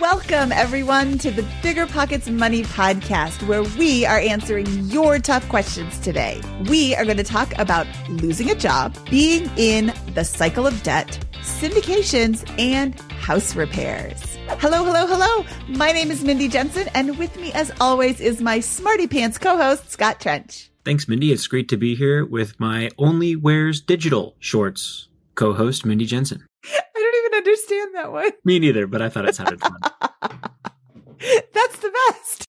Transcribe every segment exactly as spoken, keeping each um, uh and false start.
Welcome, everyone, to the Bigger Pockets Money Podcast, where we are answering your tough questions today. We are going to talk about losing a job, being in the cycle of debt, syndications, and house repairs. Hello, hello, hello. My name is Mindy Jensen, and with me, as always, is my Smarty Pants co-host, Scott Trench. Thanks, Mindy. It's great to be here with my Only Wears Digital Shorts co-host, Mindy Jensen. I don't even understand that one. Me neither, but I thought it sounded fun. That's the best.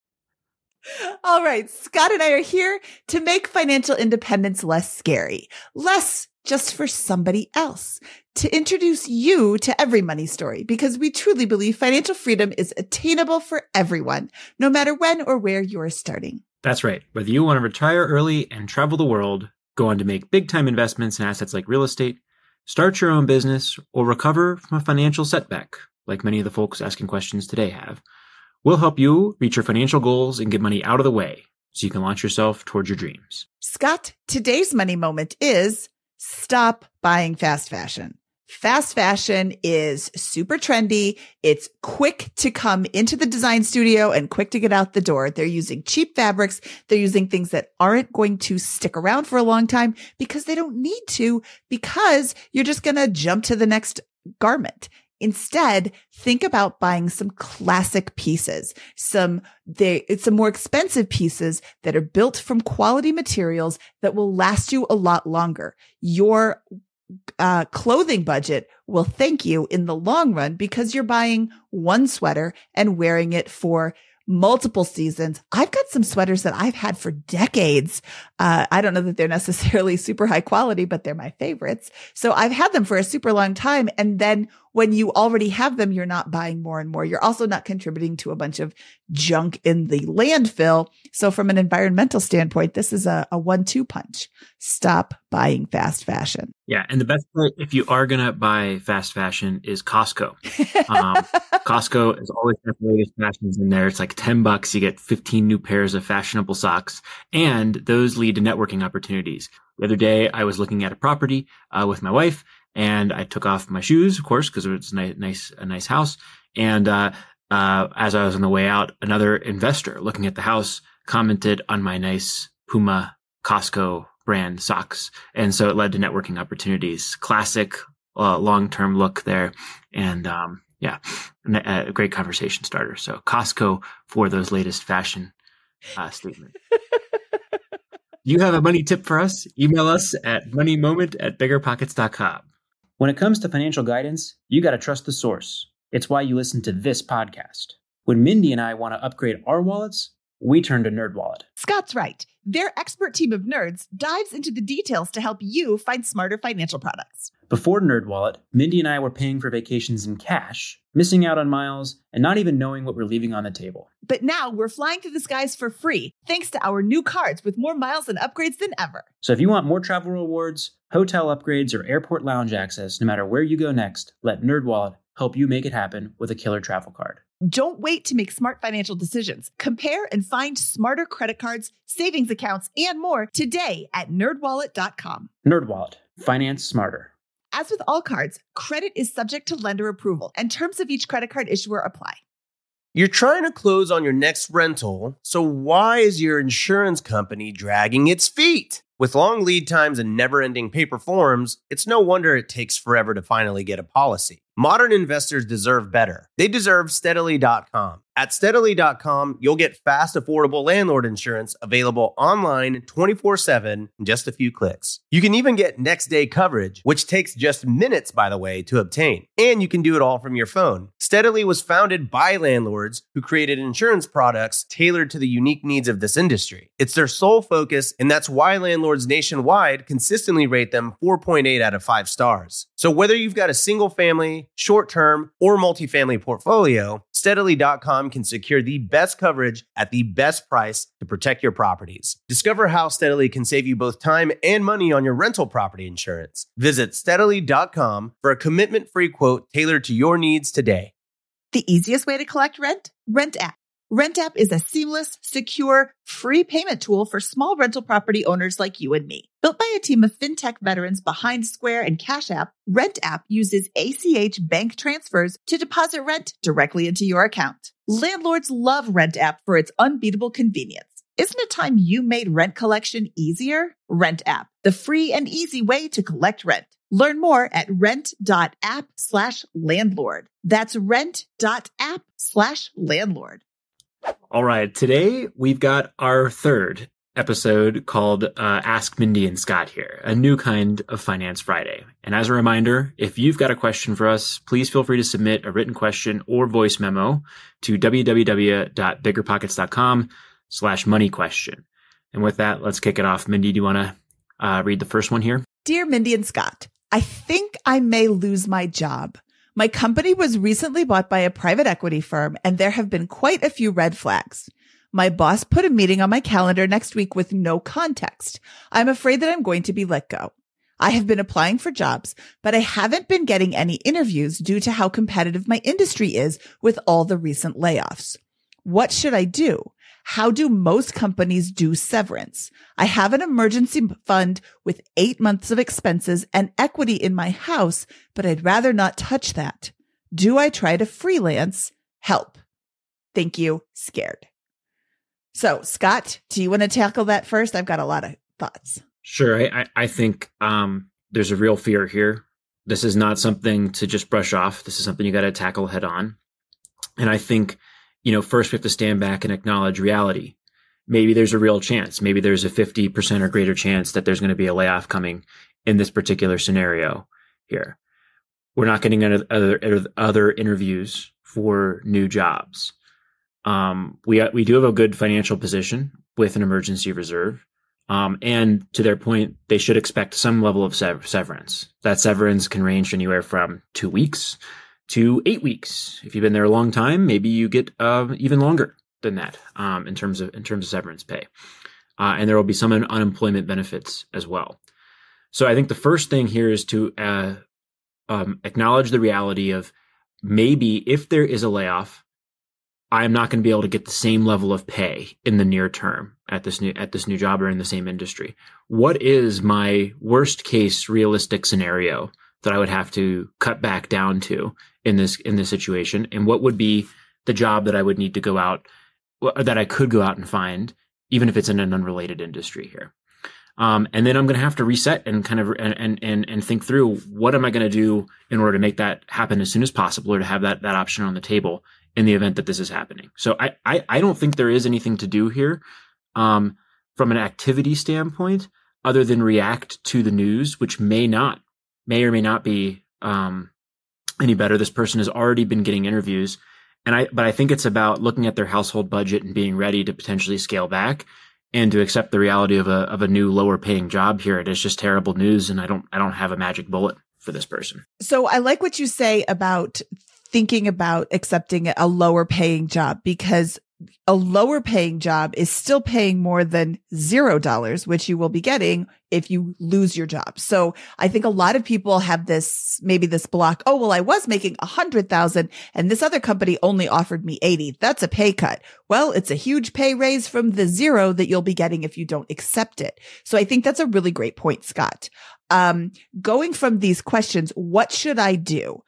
All right. Scott and I are here to make financial independence less scary, less just for somebody else, to introduce you to every money story, because we truly believe financial freedom is attainable for everyone, no matter when or where you are starting. That's right. Whether you want to retire early and travel the world, go on to make big-time investments in assets like real estate, start your own business, or recover from a financial setback, like many of the folks asking questions today have, we'll help you reach your financial goals and get money out of the way so you can launch yourself towards your dreams. Scott, today's money moment is stop buying fast fashion. Fast fashion is super trendy. It's quick to come into the design studio and quick to get out the door. They're using cheap fabrics. They're using things that aren't going to stick around for a long time because they don't need to, because you're just going to jump to the next garment. Instead, think about buying some classic pieces, some they it's some more expensive pieces that are built from quality materials that will last you a lot longer. Your uh, clothing budget will thank you in the long run because you're buying one sweater and wearing it for multiple seasons. I've got some sweaters that I've had for decades. Uh, I don't know that they're necessarily super high quality, but they're my favorites. So I've had them for a super long time. And then when you already have them, you're not buying more and more. You're also not contributing to a bunch of junk in the landfill. So from an environmental standpoint, this is a, a one-two punch. Stop buying fast fashion. Yeah. And the best part, if you are going to buy fast fashion, is Costco. Um, Costco is always got the latest fashions in there. It's like ten bucks. You get fifteen new pairs of fashionable socks, and those lead to networking opportunities. The other day, I was looking at a property uh, with my wife, and I took off my shoes, of course, because it's a nice, nice, a nice house. And uh, uh, as I was on the way out, another investor looking at the house commented on my nice Puma Costco brand socks. And so it led to networking opportunities. Classic uh, long-term look there. And um, yeah, a great conversation starter. So Costco for those latest fashion uh, statements. You have a money tip for us? Email us at moneymoment at biggerpockets dot com. When it comes to financial guidance, you got to trust the source. It's why you listen to this podcast. When Mindy and I want to upgrade our wallets, we turn to NerdWallet. Scott's right. Their expert team of nerds dives into the details to help you find smarter financial products. Before NerdWallet, Mindy and I were paying for vacations in cash, missing out on miles, and not even knowing what we're leaving on the table. But now we're flying through the skies for free, thanks to our new cards with more miles and upgrades than ever. So if you want more travel rewards, hotel upgrades, or airport lounge access, no matter where you go next, let NerdWallet help you make it happen with a killer travel card. Don't wait to make smart financial decisions. Compare and find smarter credit cards, savings accounts, and more today at nerd wallet dot com. NerdWallet. Finance smarter. As with all cards, credit is subject to lender approval, and terms of each credit card issuer apply. You're trying to close on your next rental, so why is your insurance company dragging its feet? With long lead times and never-ending paper forms, it's no wonder it takes forever to finally get a policy. Modern investors deserve better. They deserve Steadily dot com. At Steadily dot com, you'll get fast, affordable landlord insurance available online twenty-four seven in just a few clicks. You can even get next-day coverage, which takes just minutes, by the way, to obtain. And you can do it all from your phone. Steadily was founded by landlords who created insurance products tailored to the unique needs of this industry. It's their sole focus, and that's why landlords nationwide consistently rate them four point eight out of five stars. So whether you've got a single-family, short-term, or multifamily portfolio, Steadily dot com can secure the best coverage at the best price to protect your properties. Discover how Steadily can save you both time and money on your rental property insurance. Visit Steadily dot com for a commitment-free quote tailored to your needs today. The easiest way to collect rent? Rent app. RentApp is a seamless, secure, free payment tool for small rental property owners like you and me. Built by a team of fintech veterans behind Square and Cash App, RentApp uses A C H bank transfers to deposit rent directly into your account. Landlords love RentApp for its unbeatable convenience. Isn't it time you made rent collection easier? RentApp, the free and easy way to collect rent. Learn more at rent.app slash landlord. That's rent.app slash landlord. All right. Today, we've got our third episode called uh, Ask Mindy and Scott here, a new kind of Finance Friday. And as a reminder, if you've got a question for us, please feel free to submit a written question or voice memo to www.biggerpockets.com slash money question. And with that, let's kick it off. Mindy, do you want to uh, read the first one here? Dear Mindy and Scott, I think I may lose my job. My company was recently bought by a private equity firm, and there have been quite a few red flags. My boss put a meeting on my calendar next week with no context. I'm afraid that I'm going to be let go. I have been applying for jobs, but I haven't been getting any interviews due to how competitive my industry is with all the recent layoffs. What should I do? How do most companies do severance? I have an emergency fund with eight months of expenses and equity in my house, but I'd rather not touch that. Do I try to freelance? Help. Thank you. Scared. So, Scott, do you want to tackle that first? I've got a lot of thoughts. Sure. I, I think um, there's a real fear here. This is not something to just brush off. This is something you got to tackle head on. And I think you know, first we have to stand back and acknowledge reality. Maybe there's a real chance. Maybe there's a fifty percent or greater chance that there's going to be a layoff coming in this particular scenario here. We're not getting other, other interviews for new jobs. Um, we, we do have a good financial position with an emergency reserve. Um, and to their point, they should expect some level of sever- severance. That severance can range anywhere from two weeks to eight weeks. If you've been there a long time, maybe you get uh, even longer than that um, in terms of in terms of severance pay. Uh, and there will be some un- unemployment benefits as well. So I think the first thing here is to uh, um, acknowledge the reality of maybe if there is a layoff, I'm not going to be able to get the same level of pay in the near term at this new at this new job or in the same industry. What is my worst case realistic scenario that I would have to cut back down to in this in this situation, and what would be the job that I would need to go out, that I could go out and find, even if it's in an unrelated industry here. Um, and then I'm going to have to reset and kind of and and and think through what am I going to do in order to make that happen as soon as possible, or to have that that option on the table in the event that this is happening. So I I, I don't think there is anything to do here um, from an activity standpoint other than react to the news, which may not may or may not be um, any better. This person has already been getting interviews, and I, but I think it's about looking at their household budget and being ready to potentially scale back and to accept the reality of a of a new lower paying job here. It is just terrible news, and I don't I don't have a magic bullet for this person. So I like what you say about thinking about accepting a lower paying job, because a lower paying job is still paying more than zero dollars, which you will be getting if you lose your job. So I think a lot of people have this, maybe this block. Oh, well, I was making a hundred thousand and this other company only offered me eighty. That's a pay cut. Well, it's a huge pay raise from the zero that you'll be getting if you don't accept it. So I think that's a really great point, Scott. Um, going from these questions, what should I do?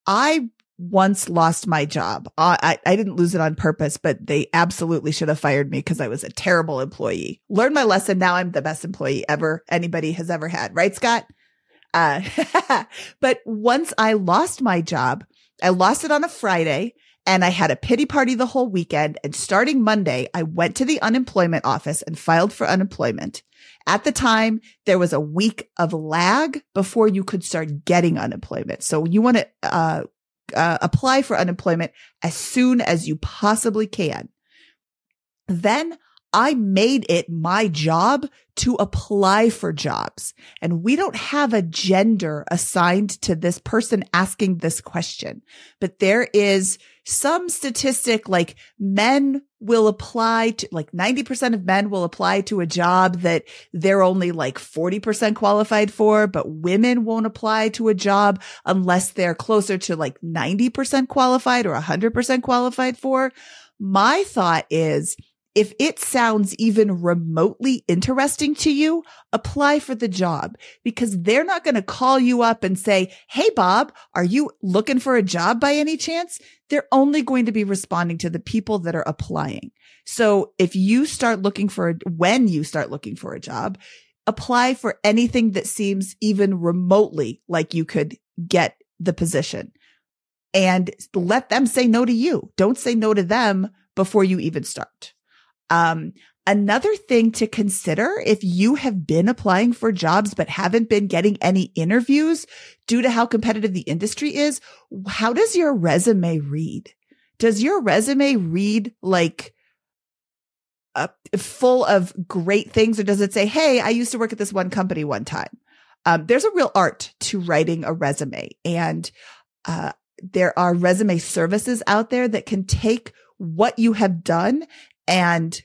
I once lost my job. Uh, I, I didn't lose it on purpose, but they absolutely should have fired me because I was a terrible employee. Learned my lesson. Now I'm the best employee ever anybody has ever had. Right, Scott? Uh, but once I lost my job, I lost it on a Friday and I had a pity party the whole weekend. And starting Monday, I went to the unemployment office and filed for unemployment. At the time, there was a week of lag before you could start getting unemployment. So you want to, uh, Uh, apply for unemployment as soon as you possibly can. Then I made it my job to apply for jobs. And we don't have a gender assigned to this person asking this question, but there is some statistic like men will apply to like ninety percent of men will apply to a job that they're only like forty percent qualified for, but women won't apply to a job unless they're closer to like ninety percent qualified or one hundred percent qualified for. My thought is, if it sounds even remotely interesting to you, apply for the job, because they're not going to call you up and say, "Hey, Bob, are you looking for a job by any chance?" They're only going to be responding to the people that are applying. So if you start looking for, a, when you start looking for a job, apply for anything that seems even remotely like you could get the position, and let them say no to you. Don't say no to them before you even start. Um, another thing to consider, if you have been applying for jobs but haven't been getting any interviews due to how competitive the industry is, how does your resume read? Does your resume read like uh, full of great things, or does it say, "Hey, I used to work at this one company one time"? Um, there's a real art to writing a resume, and uh, there are resume services out there that can take what you have done and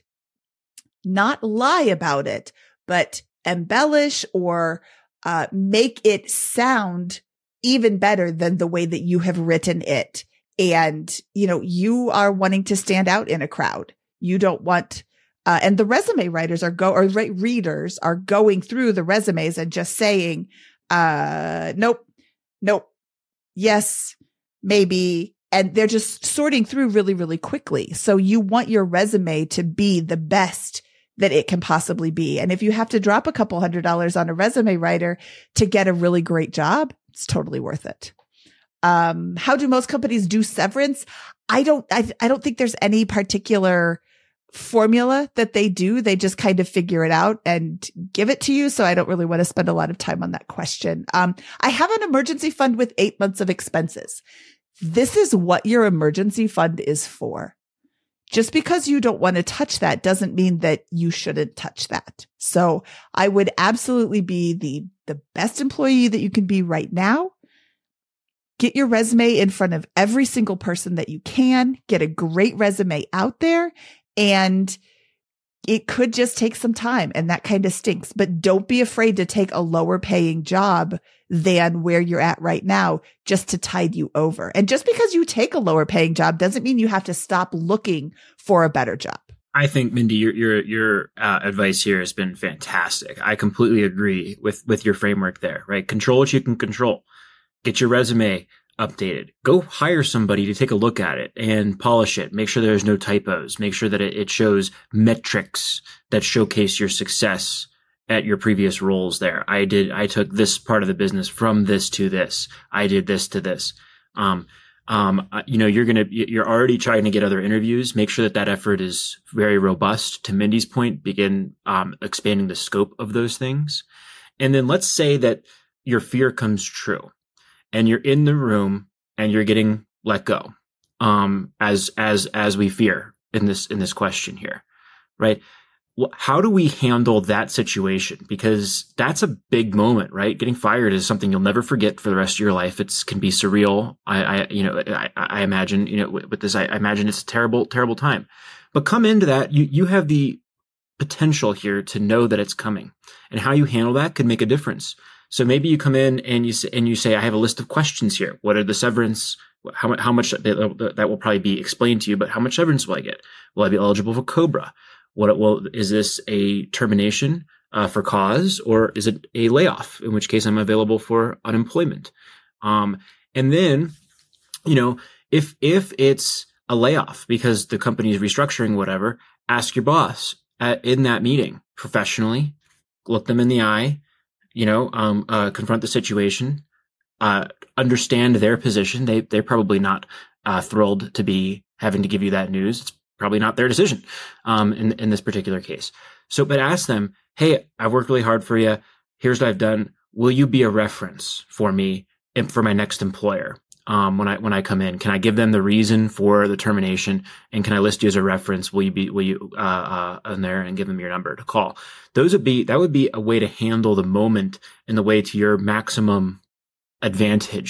not lie about it, but embellish or uh, make it sound even better than the way that you have written it. And, you know, you are wanting to stand out in a crowd. You don't want, uh, and the resume writers are go, or re- readers are going through the resumes and just saying, uh, nope, nope, yes, maybe. And they're just sorting through really, really quickly. So you want your resume to be the best that it can possibly be. And if you have to drop a couple hundred dollars on a resume writer to get a really great job, it's totally worth it. Um, how do most companies do severance? I don't, I, I don't think there's any particular formula that they do. They just kind of figure it out and give it to you. So I don't really want to spend a lot of time on that question. Um, I have an emergency fund with eight months of expenses. This is what your emergency fund is for. Just because you don't want to touch that doesn't mean that you shouldn't touch that. So I would absolutely be the, the best employee that you can be right now. Get your resume in front of every single person that you can. Get a great resume out there, and it could just take some time, and that kind of stinks. But don't be afraid to take a lower paying job than where you're at right now just to tide you over. And just because you take a lower paying job doesn't mean you have to stop looking for a better job. I think, Mindy, your your your uh, advice here has been fantastic. I completely agree with with your framework there, right? Control what you can control. Get your resume updated. Go hire somebody to take a look at it and polish it. Make sure there's no typos. Make sure that it, it shows metrics that showcase your success at your previous roles there. I did, I took this part of the business from this to this. I did this to this. Um, um, you know, you're going to, you're already trying to get other interviews. Make sure that that effort is very robust. To Mindy's point, begin, um, expanding the scope of those things. And then let's say that your fear comes true and you're in the room and you're getting let go. Um, as, as, as we fear in this, in this question here, right? How do we handle that situation? Because that's a big moment, right? Getting fired is something you'll never forget for the rest of your life. It's can be surreal. I, I you know, I, I imagine, you know, with, with this, I, I imagine it's a terrible, terrible time. But come into that, you you have the potential here to know that it's coming, and how you handle that could make a difference. So maybe you come in and you say, and you say, I have a list of questions here. What are the severance? How how much that, that will probably be explained to you, but how much severance will I get? Will I be eligible for COBRA? What well, is this a termination uh, for cause, or is it a layoff? In which case, I'm available for unemployment. Um, and then, you know, if if it's a layoff because the company is restructuring, whatever, ask your boss at, in that meeting professionally, look them in the eye, you know, um, uh, confront the situation, uh, understand their position. They they're probably not uh, thrilled to be having to give you that news. It's probably not their decision, um, in, in this particular case. So, but ask them, hey, I've worked really hard for you. Here's what I've done. Will you be a reference for me and for my next employer? Um, when I, when I come in, can I give them the reason for the termination, and can I list you as a reference? Will you be, will you, uh, uh, in there and give them your number to call? Those would be, that would be a way to handle the moment in the way to your maximum advantage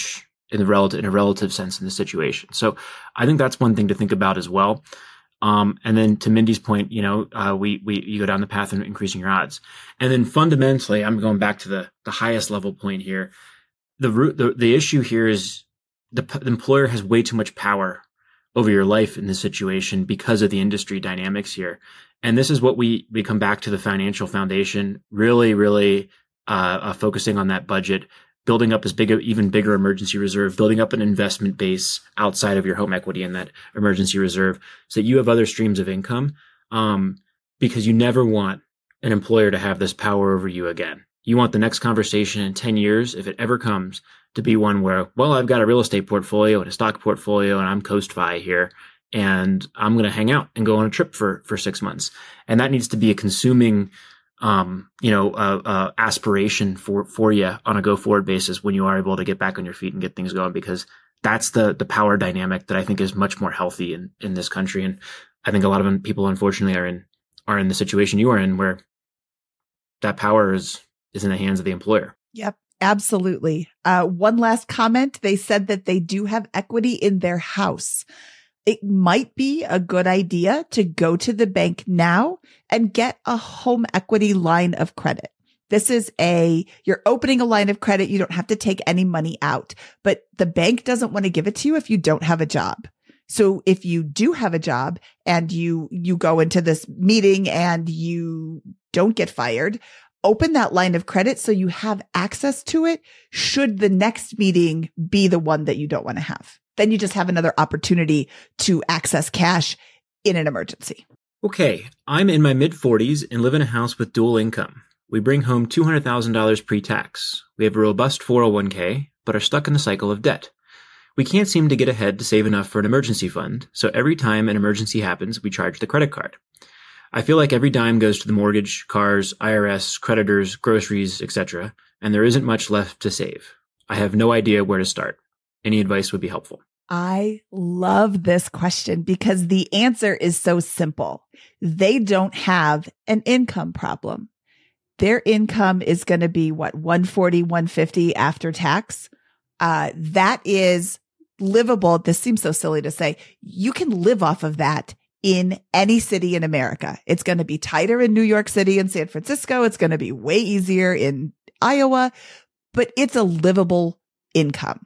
in the relative, in a relative sense in the situation. So I think that's one thing to think about as well. Um, and then to Mindy's point, you know, uh, we, we, you go down the path of increasing your odds. And then fundamentally, I'm going back to the, the highest level point here. The root, the, the issue here is the, the employer has way too much power over your life in this situation because of the industry dynamics here. And this is what we, we come back to the financial foundation, really, really, uh, uh focusing on that budget, building up as big, a, even bigger emergency reserve, building up an investment base outside of your home equity in that emergency reserve so that you have other streams of income. Um, because you never want an employer to have this power over you again. You want the next conversation in ten years, if it ever comes, to be one where, well, I've got a real estate portfolio and a stock portfolio and I'm Coast-Fi here and I'm going to hang out and go on a trip for, for six months. And that needs to be a consuming um, you know, uh, uh, aspiration for, for you on a go forward basis when you are able to get back on your feet and get things going, because that's the, the power dynamic that I think is much more healthy in, in this country. And I think a lot of people, unfortunately, are in, are in the situation you are in where that power is, is in the hands of the employer. Yep. Absolutely. Uh, one last comment. They said that they do have equity in their house. It might be a good idea to go to the bank now and get a home equity line of credit. This is a, you're opening a line of credit. You don't have to take any money out, but the bank doesn't want to give it to you if you don't have a job. So if you do have a job and you, you go into this meeting and you don't get fired, open that line of credit so you have access to it should the next meeting be the one that you don't want to have. Then you just have another opportunity to access cash in an emergency. Okay, I'm in my mid forties and live in a house with dual income. We bring home two hundred thousand dollars pre-tax. We have a robust four oh one k, but are stuck in the cycle of debt. We can't seem to get ahead to save enough for an emergency fund, so every time an emergency happens, we charge the credit card. I feel like every dime goes to the mortgage, cars, I R S, creditors, groceries, et cetera, and there isn't much left to save. I have no idea where to start. Any advice would be helpful. I love this question because the answer is so simple. They don't have an income problem. Their income is going to be what, one forty, one fifty after tax. Uh, that is livable. This seems so silly to say. You can live off of that in any city in America. It's going to be tighter in New York City and San Francisco. It's going to be way easier in Iowa, but it's a livable income.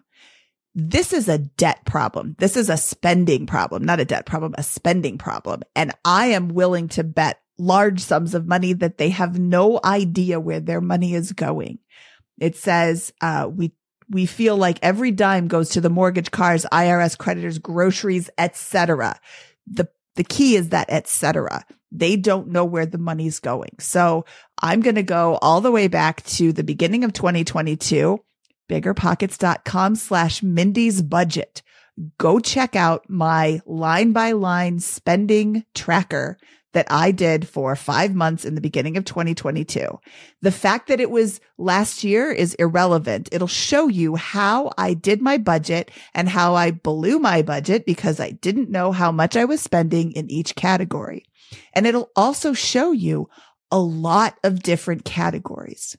This is a debt problem. This is a spending problem, not a debt problem, a spending problem. And I am willing to bet large sums of money that they have no idea where their money is going. It says, uh, we, we feel like every dime goes to the mortgage, cars, I R S, creditors, groceries, et cetera. The, the key is that et cetera. They don't know where the money's going. So I'm going to go all the way back to the beginning of twenty twenty-two. biggerpockets.com slash Mindy's budget. Go check out my line by line spending tracker that I did for five months in the beginning of twenty twenty-two. The fact that it was last year is irrelevant. It'll show you how I did my budget and how I blew my budget because I didn't know how much I was spending in each category. And it'll also show you a lot of different categories.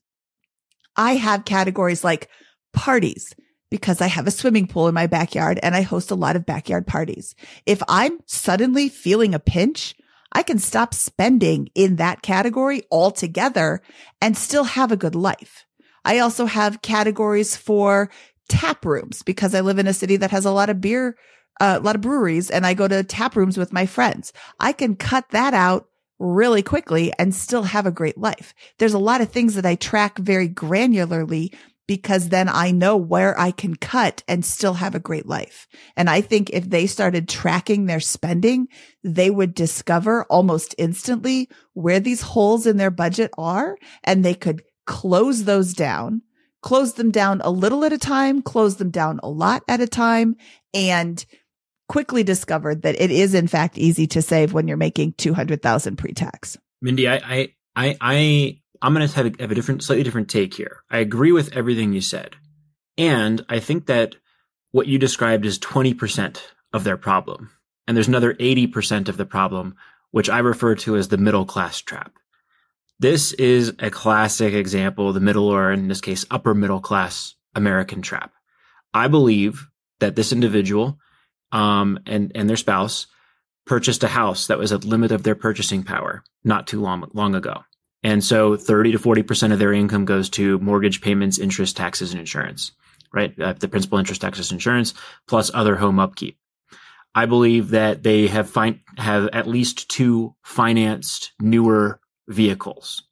I have categories like parties, because I have a swimming pool in my backyard and I host a lot of backyard parties. If I'm suddenly feeling a pinch, I can stop spending in that category altogether and still have a good life. I also have categories for tap rooms because I live in a city that has a lot of beer, uh, a lot of breweries, and I go to tap rooms with my friends. I can cut that out really quickly and still have a great life. There's a lot of things that I track very granularly because then I know where I can cut and still have a great life. And I think if they started tracking their spending, they would discover almost instantly where these holes in their budget are, and they could close those down, close them down a little at a time, close them down a lot at a time, and quickly discovered that it is in fact easy to save when you're making two hundred thousand pre-tax. Mindy, I, I, I, I I'm going to have a, have a different, slightly different take here. I agree with everything you said. And I think that what you described is twenty percent of their problem. And there's another eighty percent of the problem, which I refer to as the middle class trap. This is a classic example of the middle, or in this case, upper middle class American trap. I believe that this individual um, and, and their spouse purchased a house that was at the limit of their purchasing power not too long, long ago. And so thirty to forty percent of their income goes to mortgage payments, interest, taxes, and insurance, right? Uh, the principal, interest, taxes, insurance, plus other home upkeep. I believe that they have fin- have at least two financed newer vehicles.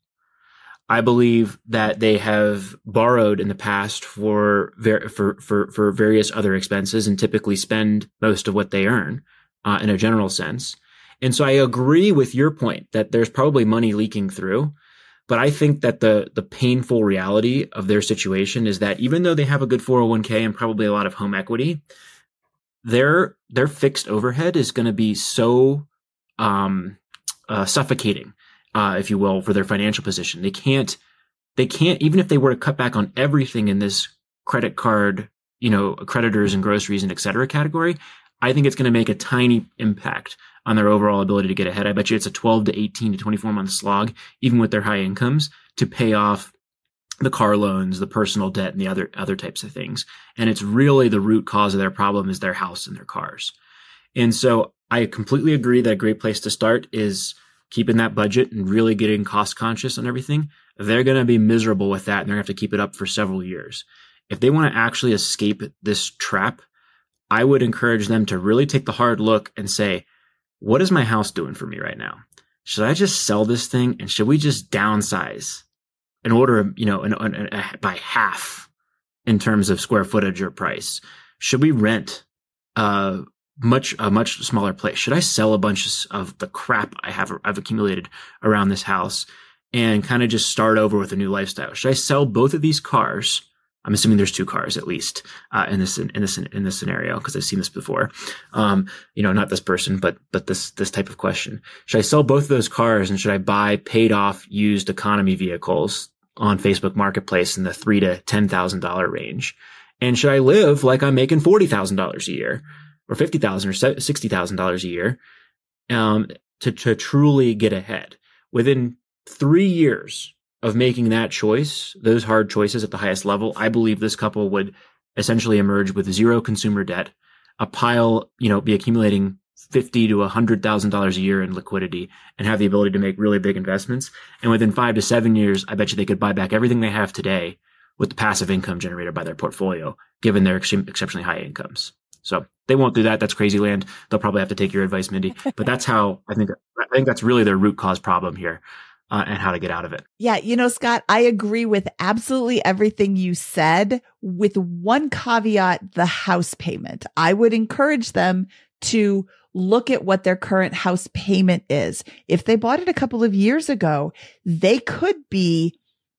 I believe that they have borrowed in the past for ver- for, for, for various other expenses and typically spend most of what they earn uh, in a general sense. And so I agree with your point that there's probably money leaking through, but I think that the the painful reality of their situation is that even though they have a good four oh one k and probably a lot of home equity, their their fixed overhead is going to be so um, uh, suffocating, uh, if you will, for their financial position. They can't they can't even if they were to cut back on everything in this credit card, you know, creditors and groceries and et cetera category. I think it's going to make a tiny impact on their overall ability to get ahead. I bet you it's a twelve to eighteen to twenty-four month slog, even with their high incomes, to pay off the car loans, the personal debt, and the other other types of things. And it's really the root cause of their problem is their house and their cars. And so I completely agree that a great place to start is keeping that budget and really getting cost conscious on everything. They're going to be miserable with that, and they're going to have to keep it up for several years. If they want to actually escape this trap, I would encourage them to really take the hard look and say, what is my house doing for me right now? Should I just sell this thing, and should we just downsize in order, you know, in, in, in, by half in terms of square footage or price? Should we rent uh, much a much smaller place? Should I sell a bunch of the crap I have I've accumulated around this house and kind of just start over with a new lifestyle? Should I sell both of these cars? I'm assuming there's two cars at least uh, in this in this in this scenario because I've seen this before. Um, you know, not this person, but but this this type of question. Should I sell both of those cars, and should I buy paid off used economy vehicles on Facebook Marketplace in the three to ten thousand dollar range? And should I live like I'm making forty thousand dollars a year, or fifty thousand or sixty thousand dollars a year, um, to to truly get ahead? Within three years of making that choice, those hard choices at the highest level, I believe this couple would essentially emerge with zero consumer debt, a pile, you know, be accumulating fifty to a hundred thousand dollars a year in liquidity, and have the ability to make really big investments. And within five to seven years, I bet you they could buy back everything they have today with the passive income generated by their portfolio, given their ex- exceptionally high incomes. So they won't do that. That's crazy land. They'll probably have to take your advice, Mindy. But that's how I think. I think that's really their root cause problem here. Uh, and how to get out of it. Yeah. You know, Scott, I agree with absolutely everything you said, with one caveat: the house payment. I would encourage them to look at what their current house payment is. If they bought it a couple of years ago, they could be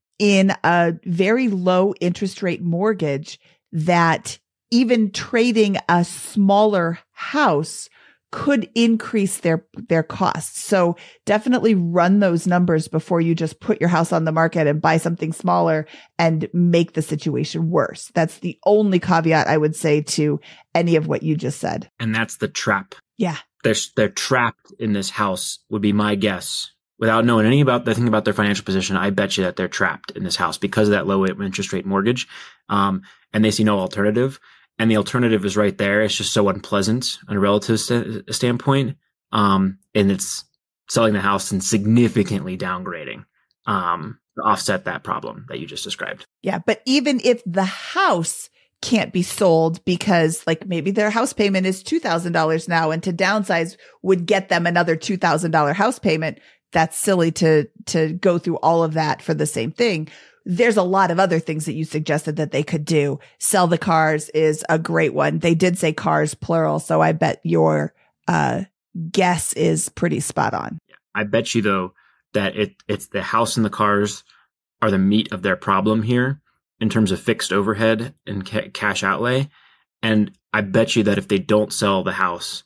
in a very low interest rate mortgage that even trading a smaller house could increase their, their costs. So definitely run those numbers before you just put your house on the market and buy something smaller and make the situation worse. That's the only caveat I would say to any of what you just said. And that's the trap. Yeah. They're, they're trapped in this house, would be my guess. Without knowing any about the thing about their financial position, I bet you that they're trapped in this house because of that low interest rate mortgage. Um, and they see no alternative. And the alternative is right there. It's just so unpleasant on a relative st- standpoint. Um, and it's selling the house and significantly downgrading um, to offset that problem that you just described. Yeah. But even if the house can't be sold because like maybe their house payment is two thousand dollars now, and to downsize would get them another two thousand dollars house payment, that's silly to, to go through all of that for the same thing. There's a lot of other things that you suggested that they could do. Sell the cars is a great one. They did say cars plural, so I bet your uh, guess is pretty spot on. I bet you though that it it's the house and the cars are the meat of their problem here in terms of fixed overhead and ca- cash outlay. And I bet you that if they don't sell the house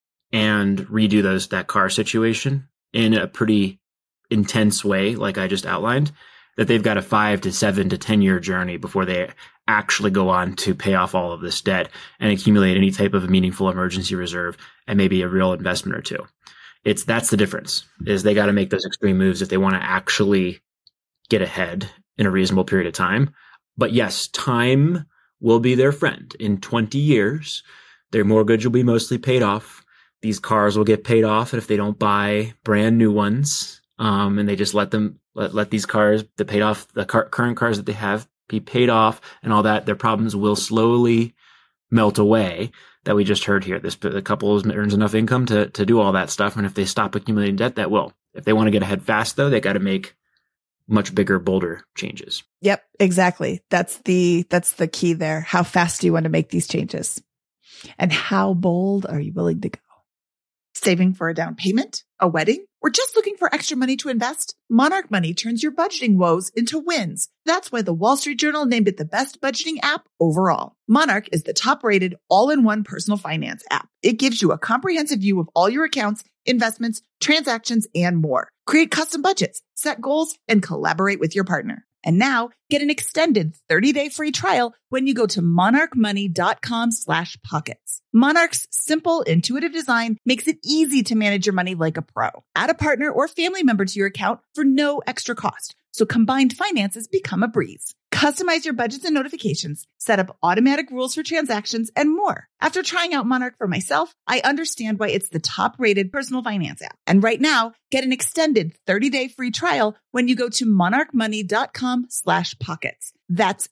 and redo those that car situation in a pretty intense way, like I just outlined, that they've got a five to seven to ten year journey before they actually go on to pay off all of this debt and accumulate any type of a meaningful emergency reserve and maybe a real investment or two. It's that's the difference, is they got to make those extreme moves if they want to actually get ahead in a reasonable period of time. But yes, time will be their friend. In twenty years, their mortgage will be mostly paid off. These cars will get paid off. And if they don't buy brand new ones, um, and they just let them, let, let these cars that paid off, the car, current cars that they have be paid off and all that, their problems will slowly melt away. That we just heard here. This the couple earns enough income to, to do all that stuff. And if they stop accumulating debt, that will. If they want to get ahead fast, though, they got to make much bigger, bolder changes. Yep, exactly. That's the, that's the key there. How fast do you want to make these changes? And how bold are you willing to go? Saving for a down payment, a wedding, or just looking for extra money to invest? Monarch Money turns your budgeting woes into wins. That's why the Wall Street Journal named it the best budgeting app overall. Monarch is the top-rated all-in-one personal finance app. It gives you a comprehensive view of all your accounts, investments, transactions, and more. Create custom budgets, set goals, and collaborate with your partner. And now get an extended thirty-day free trial when you go to monarchmoney.com slash pockets. Monarch's simple, intuitive design makes it easy to manage your money like a pro. Add a partner or family member to your account for no extra cost, so combined finances become a breeze. Customize your budgets and notifications, set up automatic rules for transactions, and more. After trying out Monarch for myself, I understand why it's the top-rated personal finance app. And right now, get an extended thirty-day free trial when you go to monarchmoney.com slash pockets. That's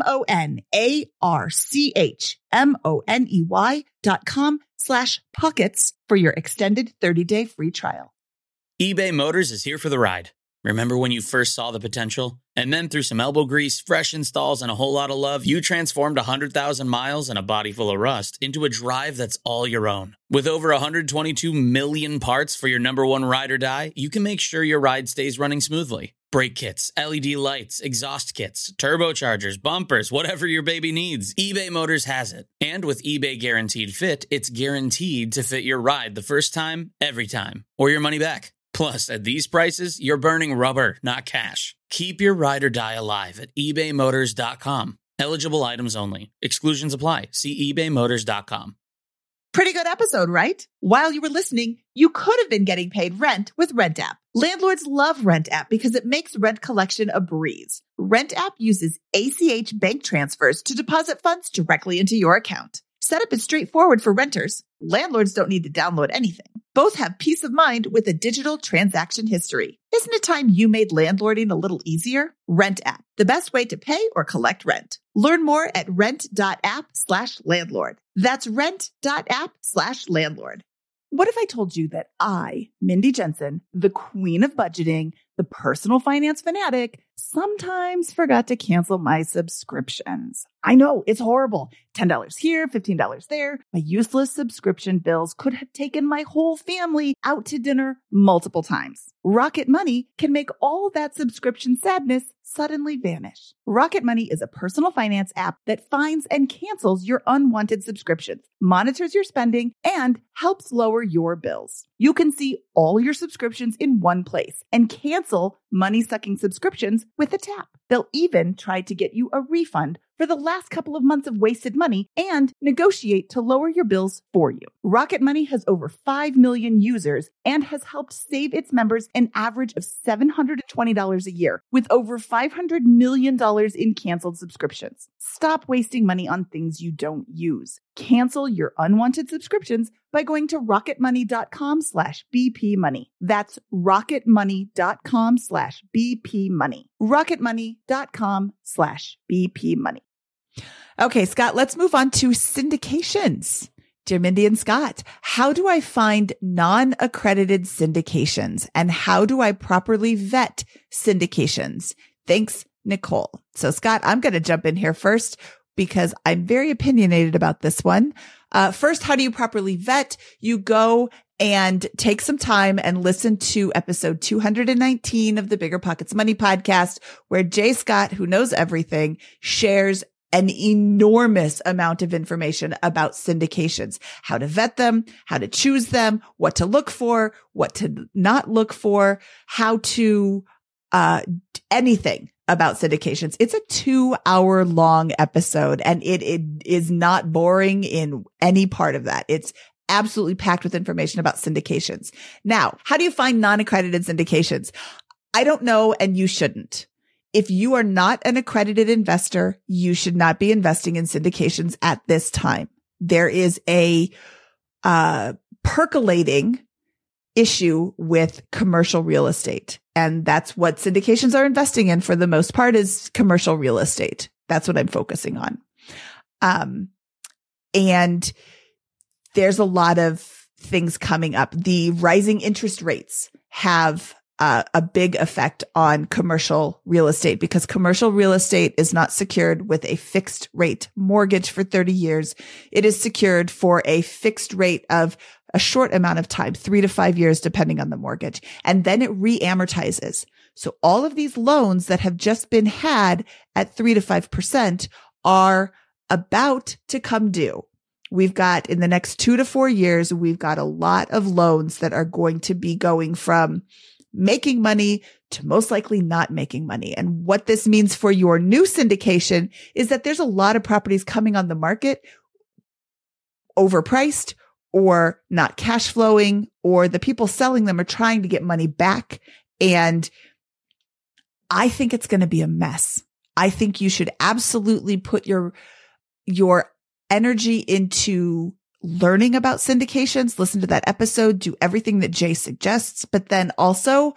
M-O-N-A-R-C-H-M-O-N-E-Y dot com slash pockets for your extended thirty-day free trial. eBay Motors is here for the ride. Remember when you first saw the potential? And then through some elbow grease, fresh installs, and a whole lot of love, you transformed one hundred thousand miles and a body full of rust into a drive that's all your own. With over one hundred twenty-two million parts for your number one ride or die, you can make sure your ride stays running smoothly. Brake kits, L E D lights, exhaust kits, turbochargers, bumpers, whatever your baby needs, eBay Motors has it. And with eBay Guaranteed Fit, it's guaranteed to fit your ride the first time, every time, or your money back. Plus, at these prices, you're burning rubber, not cash. Keep your ride or die alive at ebay motors dot com. Eligible items only. Exclusions apply. See ebay motors dot com. Pretty good episode, right? While you were listening, you could have been getting paid rent with Rent App. Landlords love Rent App because it makes rent collection a breeze. Rent App uses A C H bank transfers to deposit funds directly into your account. Setup is straightforward for renters. Landlords don't need to download anything. Both have peace of mind with a digital transaction history. Isn't it time you made landlording a little easier? Rent App, the best way to pay or collect rent. Learn more at rent.app slash landlord. That's rent.app slash landlord. What if I told you that I, Mindy Jensen, the queen of budgeting, the personal finance fanatic, sometimes forgot to cancel my subscriptions? I know, it's horrible. ten dollars here, fifteen dollars there. My useless subscription bills could have taken my whole family out to dinner multiple times. Rocket Money can make all that subscription sadness suddenly vanish. Rocket Money is a personal finance app that finds and cancels your unwanted subscriptions, monitors your spending, and helps lower your bills. You can see all your subscriptions in one place and cancel money-sucking subscriptions with a tap. They'll even try to get you a refund for the last couple of months of wasted money and negotiate to lower your bills for you. Rocket Money has over five million users and has helped save its members an average of seven hundred twenty dollars a year with over five hundred million dollars in canceled subscriptions. Stop wasting money on things you don't use. Cancel your unwanted subscriptions by going to rocketmoney.com slash BP money. That's rocketmoney.com slash BP money. rocketmoney.com slash BP money. Okay, Scott, let's move on to syndications. Dear Mindy and Scott, how do I find non-accredited syndications and how do I properly vet syndications? Thanks, Nicole. So Scott, I'm going to jump in here first because I'm very opinionated about this one. Uh, first, how do you properly vet? You go and take some time and listen to episode two hundred nineteen of the Bigger Pockets Money podcast, where Jay Scott, who knows everything, shares an enormous amount of information about syndications, how to vet them, how to choose them, what to look for, what to not look for, how to, uh, anything about syndications. It's a two hour long episode and it, it is not boring in any part of that. It's absolutely packed with information about syndications. Now, how do you find non-accredited syndications? I don't know, and you shouldn't. if you are not an accredited investor, you should not be investing in syndications at this time. There is a uh, percolating issue with commercial real estate. And that's what syndications are investing in for the most part, is commercial real estate. That's what I'm focusing on. Um, and there's a lot of things coming up. The rising interest rates have uh, a big effect on commercial real estate, because commercial real estate is not secured with a fixed rate mortgage for thirty years. It is secured for a fixed rate of a short amount of time, three to five years, depending on the mortgage. And then it re-amortizes. So all of these loans that have just been had at three to five percent are about to come due. We've got, in the next two to four years, we've got a lot of loans that are going to be going from making money to most likely not making money. And what this means for your new syndication is that there's a lot of properties coming on the market overpriced, or not cash flowing, or the people selling them are trying to get money back. And I think it's going to be a mess. I think you should absolutely put your, your energy into learning about syndications, listen to that episode, do everything that Jay suggests, but then also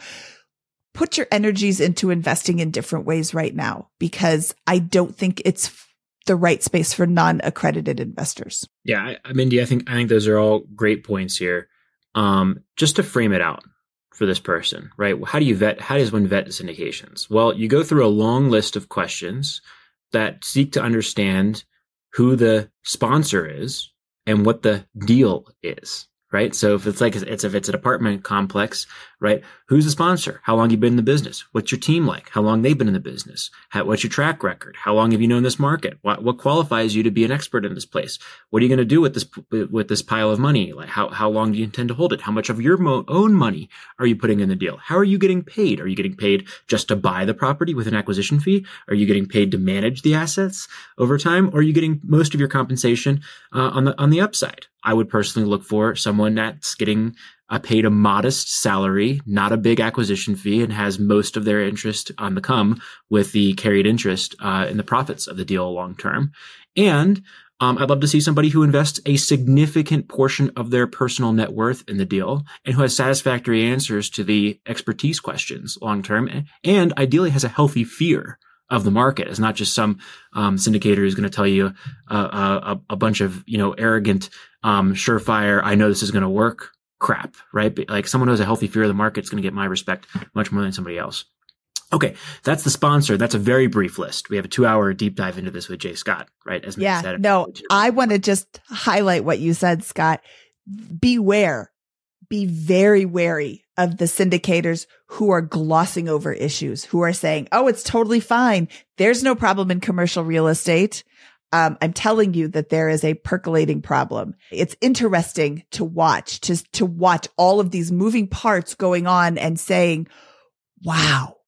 put your energies into investing in different ways right now, because I don't think it's the right space for non-accredited investors. Yeah, I, Mindy, I think I think those are all great points here. Um, just to frame it out for this person, right? How do you vet? How does one vet syndications? Well, you go through a long list of questions that seek to understand who the sponsor is and what the deal is, right? So if it's like, it's if it's an apartment complex, right? Who's the sponsor? How long have you been in the business? What's your team like? How long they've been in the business? How, what's your track record? How long have you known this market? What, what qualifies you to be an expert in this place? What are you going to do with this, with this pile of money? Like how, how long do you intend to hold it? How much of your mo- own money are you putting in the deal? How are you getting paid? Are you getting paid just to buy the property with an acquisition fee? Are you getting paid to manage the assets over time? Or are you getting most of your compensation uh, on the, on the upside? I would personally look for someone that's getting uh, paid a modest salary, not a big acquisition fee, and has most of their interest on the come with the carried interest uh, in the profits of the deal long term. And um, I'd love to see somebody who invests a significant portion of their personal net worth in the deal and who has satisfactory answers to the expertise questions long term, and ideally has a healthy fear of the market. It's not just some um, syndicator who's going to tell you uh, a, a bunch of, you know, arrogant, um, surefire, I know this is going to work crap, right? But like someone who has a healthy fear of the market is going to get my respect much more than somebody else. Okay, that's the sponsor. That's a very brief list. We have a two-hour deep dive into this with Jay Scott, right? As yeah, said, no, I want to just highlight what you said, Scott. Beware, be very wary of the syndicators who are glossing over issues, who are saying, oh, it's totally fine. There's no problem in commercial real estate. Um, I'm telling you that there is a percolating problem. It's interesting to watch, to, to watch all of these moving parts going on and saying, wow,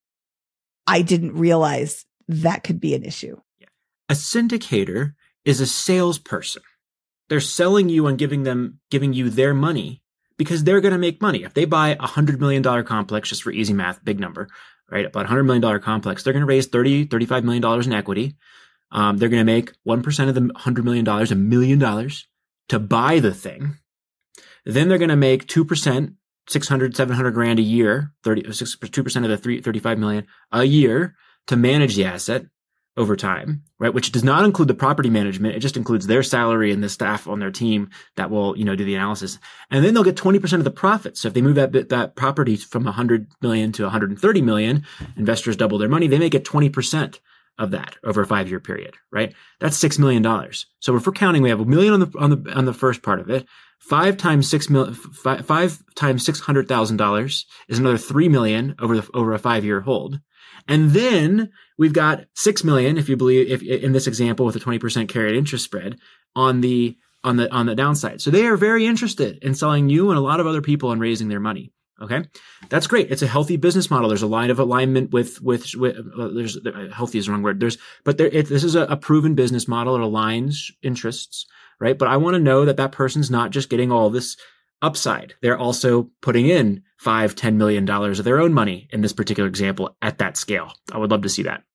I didn't realize that could be an issue. A syndicator is a salesperson. They're selling you and giving them, giving you their money because they're going to make money. If they buy a hundred million dollar complex, just for easy math, big number, right? About a hundred million dollar complex, they're going to raise thirty, thirty-five million dollars in equity. Um, they're going to make one percent of the hundred million dollars, a million dollars to buy the thing. Then they're going to make two percent, six hundred, seven hundred grand a year, thirty, two percent of the three, thirty-five million a year to manage the asset over time, right? Which does not include the property management. It just includes their salary and the staff on their team that will, you know, do the analysis. And then they'll get twenty percent of the profits. So if they move that bit, that property from one hundred million to one hundred thirty million, investors double their money, they may get twenty percent of that over a five year period, right? That's six million dollars. So if we're counting, we have a million on the, on the, on the first part of it. Five times six mil, five, five times six hundred thousand dollars is another three million over the, over a five year hold. And then we've got six million, if you believe, if in this example with a twenty percent carried interest spread on the, on the, on the downside. So they are very interested in selling you and a lot of other people and raising their money. Okay. That's great. It's a healthy business model. There's a line of alignment with, with, with uh, there's uh, healthy is the wrong word. There's, but there, it, this is a, a proven business model. It aligns interests, right? But I want to know that that person's not just getting all this upside. They're also putting in five, ten million dollars of their own money in this particular example at that scale. I would love to see that.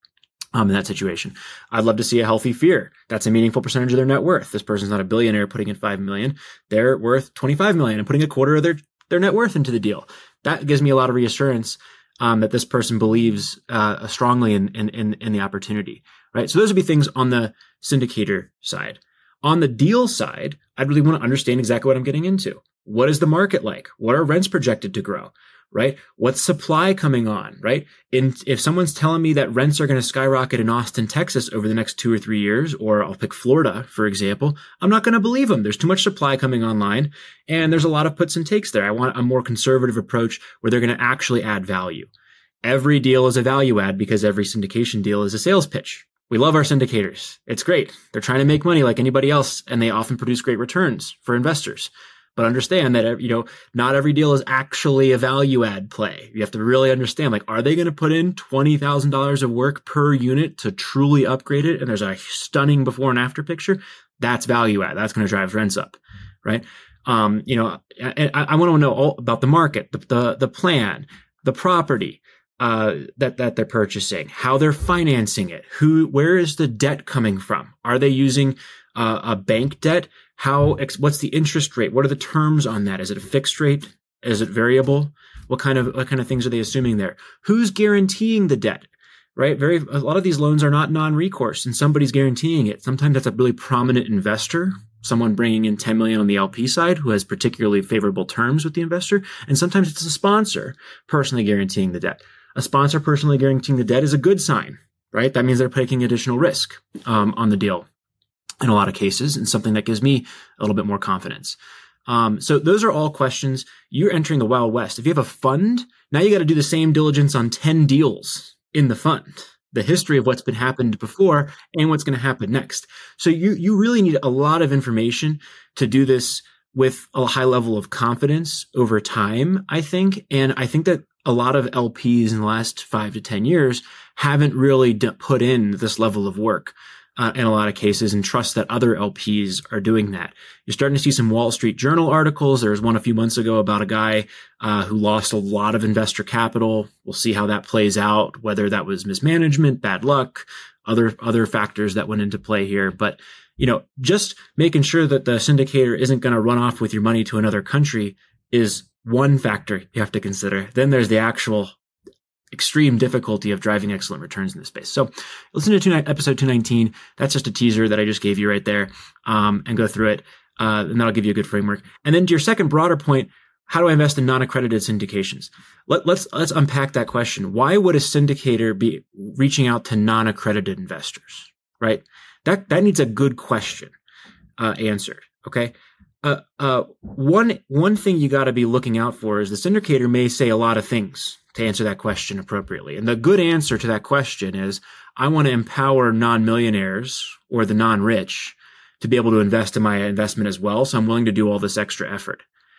Um, in that situation, I'd love to see a healthy fear. That's a meaningful percentage of their net worth. This person's not a billionaire putting in five million. They're worth twenty-five million and putting a quarter of their, their net worth into the deal. That gives me a lot of reassurance, um, that this person believes, uh, strongly in, in, in, in the opportunity, right? So those would be things on the syndicator side. On the deal side, I'd really want to understand exactly what I'm getting into. What is the market like? What are rents projected to grow? Right? What's supply coming on, right? And if someone's telling me that rents are going to skyrocket in Austin, Texas over the next two or three years, or I'll pick Florida, for example, I'm not going to believe them. There's too much supply coming online and there's a lot of puts and takes there. I want a more conservative approach where they're going to actually add value. Every deal is a value add because every syndication deal is a sales pitch. We love our syndicators. It's great. They're trying to make money like anybody else, and they often produce great returns for investors. But understand that, you know, not every deal is actually a value add play. You have to really understand, like, are they going to put in twenty thousand dollars of work per unit to truly upgrade it? And there's a stunning before and after picture. That's value add. That's going to drive rents up, right? Um, you know, I, I want to know all about the market, the, the, the plan, the property, uh, that, that they're purchasing, how they're financing it, who, where is the debt coming from? Are they using uh, a bank debt? How, what's the interest rate? What are the terms on that? Is it a fixed rate? Is it variable? What kind of, what kind of things are they assuming there? Who's guaranteeing the debt, right? Very, a lot of these loans are not non-recourse and somebody's guaranteeing it. Sometimes that's a really prominent investor, someone bringing in ten million on the L P side who has particularly favorable terms with the investor. And sometimes it's a sponsor personally guaranteeing the debt. A sponsor personally guaranteeing the debt is a good sign, right? That means they're taking additional risk, um, on the deal in a lot of cases, and something that gives me a little bit more confidence. Um, so those are all questions. You're entering the Wild West. If you have a fund, now you got to do the same diligence on ten deals in the fund, the history of what's been happened before and what's going to happen next. So you, you really need a lot of information to do this with a high level of confidence over time, I think. And I think that a lot of L Ps in the last five to ten years haven't really d- put in this level of work. Uh, in a lot of cases, and trust that other L Ps are doing that. You're starting to see some Wall Street Journal articles. There was one a few months ago about a guy uh, who lost a lot of investor capital. We'll see how that plays out, whether that was mismanagement, bad luck, other other factors that went into play here. But, you know, just making sure that the syndicator isn't going to run off with your money to another country is one factor you have to consider. Then there's the actual extreme difficulty of driving excellent returns in this space. So listen to two, episode two nineteen. That's just a teaser that I just gave you right there, um, and go through it. Uh, and that'll give you a good framework. And then to your second broader point, how do I invest in non-accredited syndications? Let, let's, let's unpack that question. Why would a syndicator be reaching out to non-accredited investors, right? That, that needs a good question, uh, answered. Okay. Uh, uh, one, one thing you got to be looking out for is the syndicator may say a lot of things to answer that question appropriately. And the good answer to that question is, I want to empower non-millionaires or the non-rich to be able to invest in my investment as well. So I'm willing to do all this extra effort.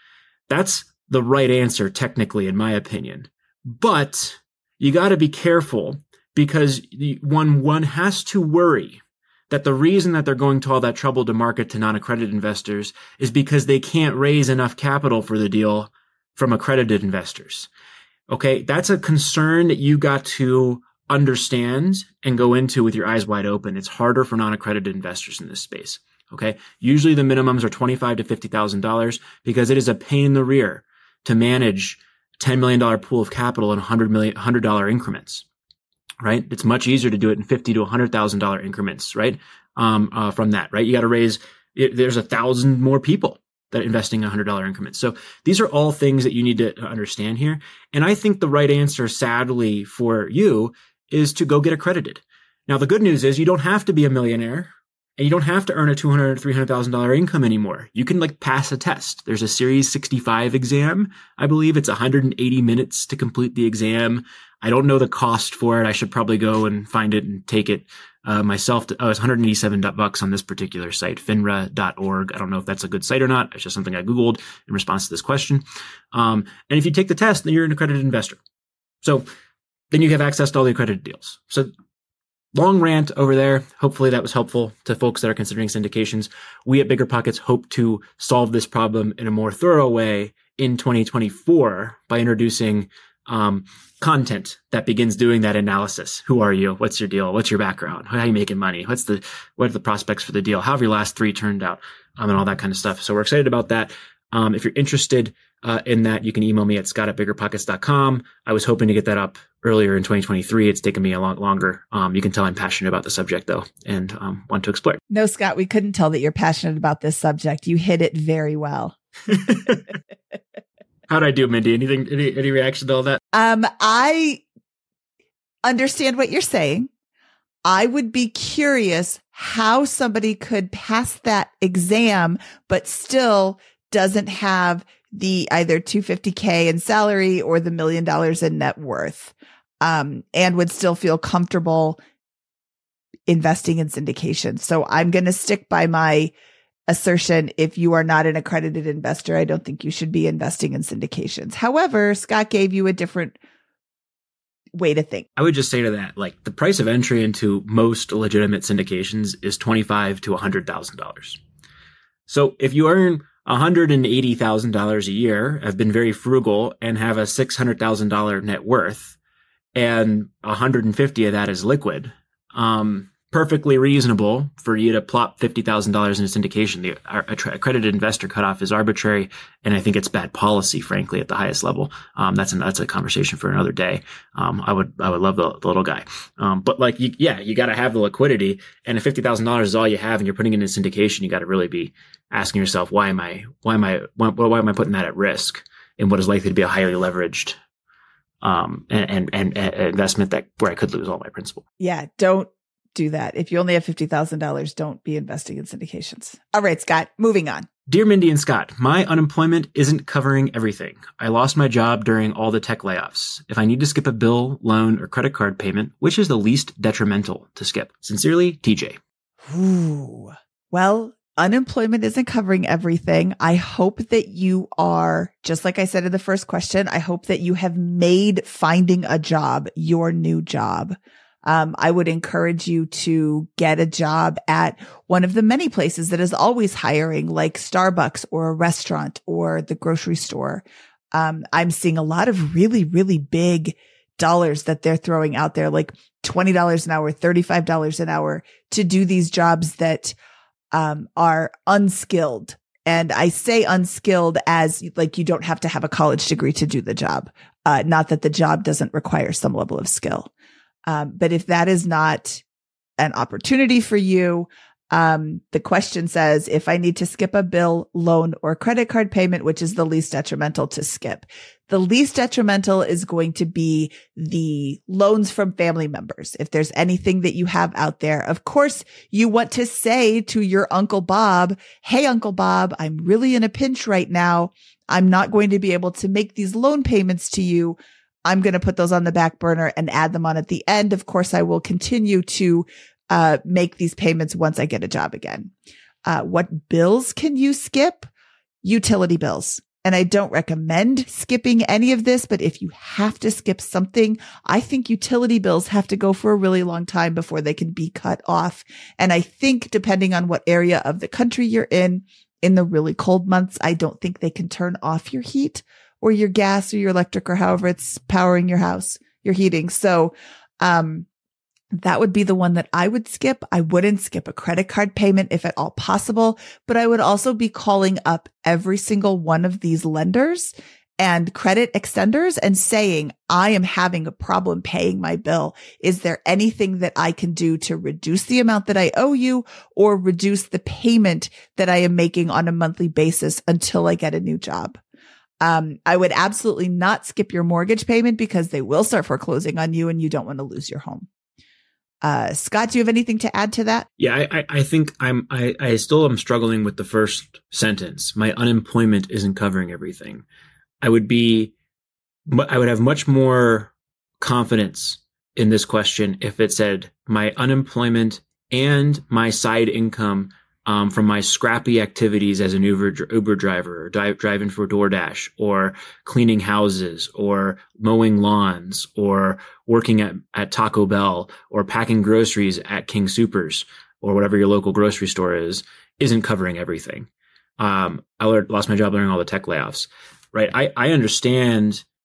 That's the right answer, technically, in my opinion. But you got to be careful, because one, one has to worry that the reason that they're going to all that trouble to market to non-accredited investors is because they can't raise enough capital for the deal from accredited investors. Okay, that's a concern that you got to understand and go into with your eyes wide open. It's harder for non-accredited investors in this space. Okay, usually the minimums are twenty-five thousand to fifty thousand dollars because it is a pain in the rear to manage ten million dollars pool of capital in one hundred million, one hundred dollars increments. Right, it's much easier to do it in fifty thousand to one hundred thousand dollars increments. Right, um, uh, from that. Right, you got to raise. It, there's a thousand more people that are investing in one hundred dollars increments. So these are all things that you need to understand here. And I think the right answer, sadly for you, is to go get accredited. Now, the good news is you don't have to be a millionaire and you don't have to earn a two hundred thousand dollars, three hundred thousand dollars income anymore. You can like pass a test. There's a Series sixty-five exam. I believe it's one hundred eighty minutes to complete the exam. I don't know the cost for it. I should probably go and find it and take it uh, myself. To, oh, it's one hundred eighty-seven bucks on this particular site, finra dot org. I don't know if that's a good site or not. It's just something I Googled in response to this question. Um, and if you take the test, then you're an accredited investor. So then you have access to all the accredited deals. So long rant over there. Hopefully that was helpful to folks that are considering syndications. We at BiggerPockets hope to solve this problem in a more thorough way in twenty twenty-four by introducing um, content that begins doing that analysis. Who are you? What's your deal? What's your background? How are you making money? What's the, what are the prospects for the deal? How have your last three turned out? Um, and all that kind of stuff. So we're excited about that. Um, if you're interested uh, in that, you can email me at scott at bigger pockets dot com. I was hoping to get that up earlier in twenty twenty-three. It's taken me a lot longer. Um, you can tell I'm passionate about the subject though, and um, want to explore it. No, Scott, we couldn't tell that you're passionate about this subject. You hit it very well. How'd I do, Mindy? Anything, any, any reaction to all that? Um, I understand what you're saying. I would be curious how somebody could pass that exam, but still doesn't have the either two hundred fifty K in salary or the million dollars in net worth, um, and would still feel comfortable investing in syndication. So I'm going to stick by my assertion. If you are not an accredited investor, I don't think you should be investing in syndications. However, Scott gave you a different way to think. I would just say to that, like the price of entry into most legitimate syndications is twenty-five to one hundred thousand dollars. So if you earn one hundred eighty thousand dollars a year, have been very frugal, and have a six hundred thousand dollars net worth, and one hundred fifty of that is liquid, um, perfectly reasonable for you to plop fifty thousand dollars in a syndication. The our, accredited investor cutoff is arbitrary, and I think it's bad policy, frankly, at the highest level. Um, that's, an, that's a conversation for another day. Um, I would I would love the, the little guy. Um, but like, you, yeah, you got to have the liquidity, and if fifty thousand dollars is all you have and you're putting it in a syndication, you got to really be asking yourself, why am I, why am I, why, why am I putting that at risk in what is likely to be a highly leveraged um, and, and, and investment that where I could lose all my principal? Yeah, don't do that. If you only have fifty thousand dollars, don't be investing in syndications. All right, Scott, moving on. Dear Mindy and Scott, my unemployment isn't covering everything. I lost my job during all the tech layoffs. If I need to skip a bill, loan, or credit card payment, which is the least detrimental to skip? Sincerely, T J. Ooh. Well, unemployment isn't covering everything. I hope that you are, just like I said in the first question, I hope that you have made finding a job your new job. Um, I would encourage you to get a job at one of the many places that is always hiring, like Starbucks or a restaurant or the grocery store. Um, I'm seeing a lot of really, really big dollars that they're throwing out there, like twenty dollars an hour, thirty-five dollars an hour to do these jobs that um, are unskilled. And I say unskilled as like you don't have to have a college degree to do the job. Uh, not that the job doesn't require some level of skill. Um, but if that is not an opportunity for you, um, the question says, if I need to skip a bill, loan, or credit card payment, which is the least detrimental to skip? The least detrimental is going to be the loans from family members. If there's anything that you have out there, of course, you want to say to your Uncle Bob, hey, Uncle Bob, I'm really in a pinch right now. I'm not going to be able to make these loan payments to you. I'm going to put those on the back burner and add them on at the end. Of course, I will continue to uh, make these payments once I get a job again. Uh, what bills can you skip? Utility bills. And I don't recommend skipping any of this, but if you have to skip something, I think utility bills have to go for a really long time before they can be cut off. And I think depending on what area of the country you're in, in the really cold months, I don't think they can turn off your heat or your gas or your electric or however it's powering your house, your heating. So, um, that would be the one that I would skip. I wouldn't skip a credit card payment if at all possible, but I would also be calling up every single one of these lenders and credit extenders and saying, I am having a problem paying my bill. Is there anything that I can do to reduce the amount that I owe you or reduce the payment that I am making on a monthly basis until I get a new job? Um, I would absolutely not skip your mortgage payment because they will start foreclosing on you and you don't want to lose your home. Uh, Scott, do you have anything to add to that? Yeah, I, I, I think I'm, I, I still am struggling with the first sentence. My unemployment isn't covering everything. I would be, I would have much more confidence in this question if it said my unemployment and my side income Um, from my scrappy activities as an Uber, Uber driver, or di- driving for DoorDash, or cleaning houses, or mowing lawns, or working at, at Taco Bell, or packing groceries at King Soopers, or whatever your local grocery store is, isn't covering everything. Um, I lost my job during all the tech layoffs, right? I, I understand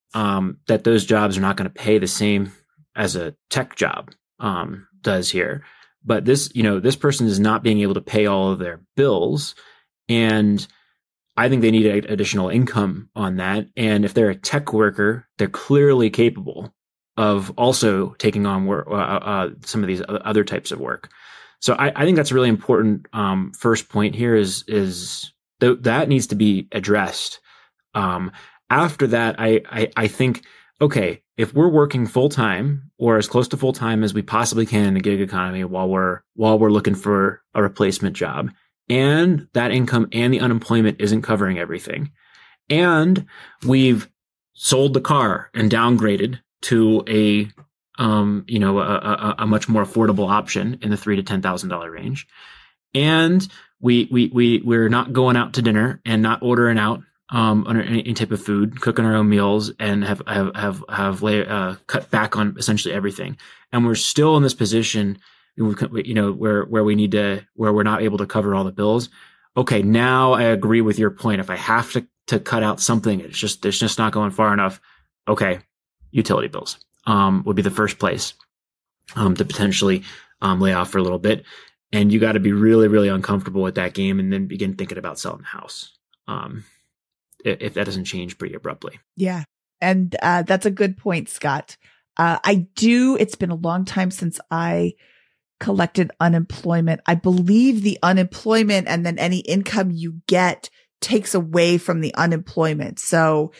um, that those jobs are not going to pay the same as a tech job um, does here. But this, you know, this person is not being able to pay all of their bills. And I think they need a, additional income on that. And if they're a tech worker, they're clearly capable of also taking on work, uh, uh, some of these other types of work. So I, I think that's a really important um, first point here is, is th- that needs to be addressed. Um, after that, I, I, I think, okay, if we're working full time or as close to full time as we possibly can in the gig economy while we're, while we're looking for a replacement job, and that income and the unemployment isn't covering everything, and we've sold the car and downgraded to a, um, you know, a, a, a much more affordable option in the three to ten thousand dollar range, and we we we we're not going out to dinner and not ordering out um on any, any type of food, cooking our own meals, and have have have have lay, uh, cut back on essentially everything, and we're still in this position, you know, where where we need to where we're not able to cover all the bills. Okay, now I agree with your point. If I have to to cut out something, it's just it's just not going far enough. Okay. Utility bills um, would be the first place um, to potentially um, lay off for a little bit. And you got to be really, really uncomfortable with that game and then begin thinking about selling the house um, if, if that doesn't change pretty abruptly. Yeah. And uh, that's a good point, Scott. Uh, I do. It's been a long time since I collected unemployment. I believe the unemployment and then any income you get takes away from the unemployment. So,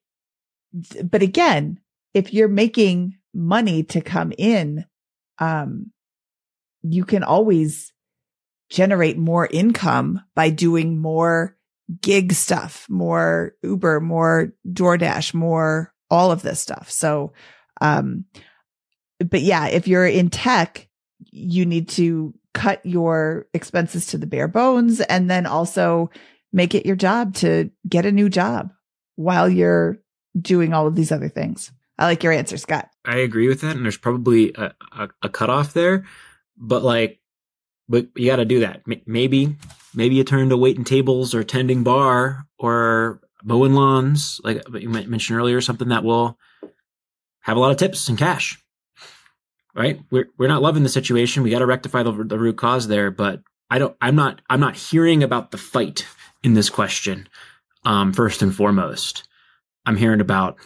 but again, if you're making money to come in, um, you can always generate more income by doing more gig stuff, more Uber, more DoorDash, more all of this stuff. So, um, but yeah, if you're in tech, you need to cut your expenses to the bare bones and then also make it your job to get a new job while you're doing all of these other things. I like your answer, Scott. I agree with that. And there's probably a, a, a cutoff there, but like, but you got to do that. Maybe, maybe you turn to waiting tables or tending bar or mowing lawns, like you mentioned earlier, something that will have a lot of tips and cash, right? We're, we're not loving the situation. We got to rectify the, the root cause there, but I don't, I'm not, I'm not hearing about the fight in this question. Um, first and foremost, I'm hearing about,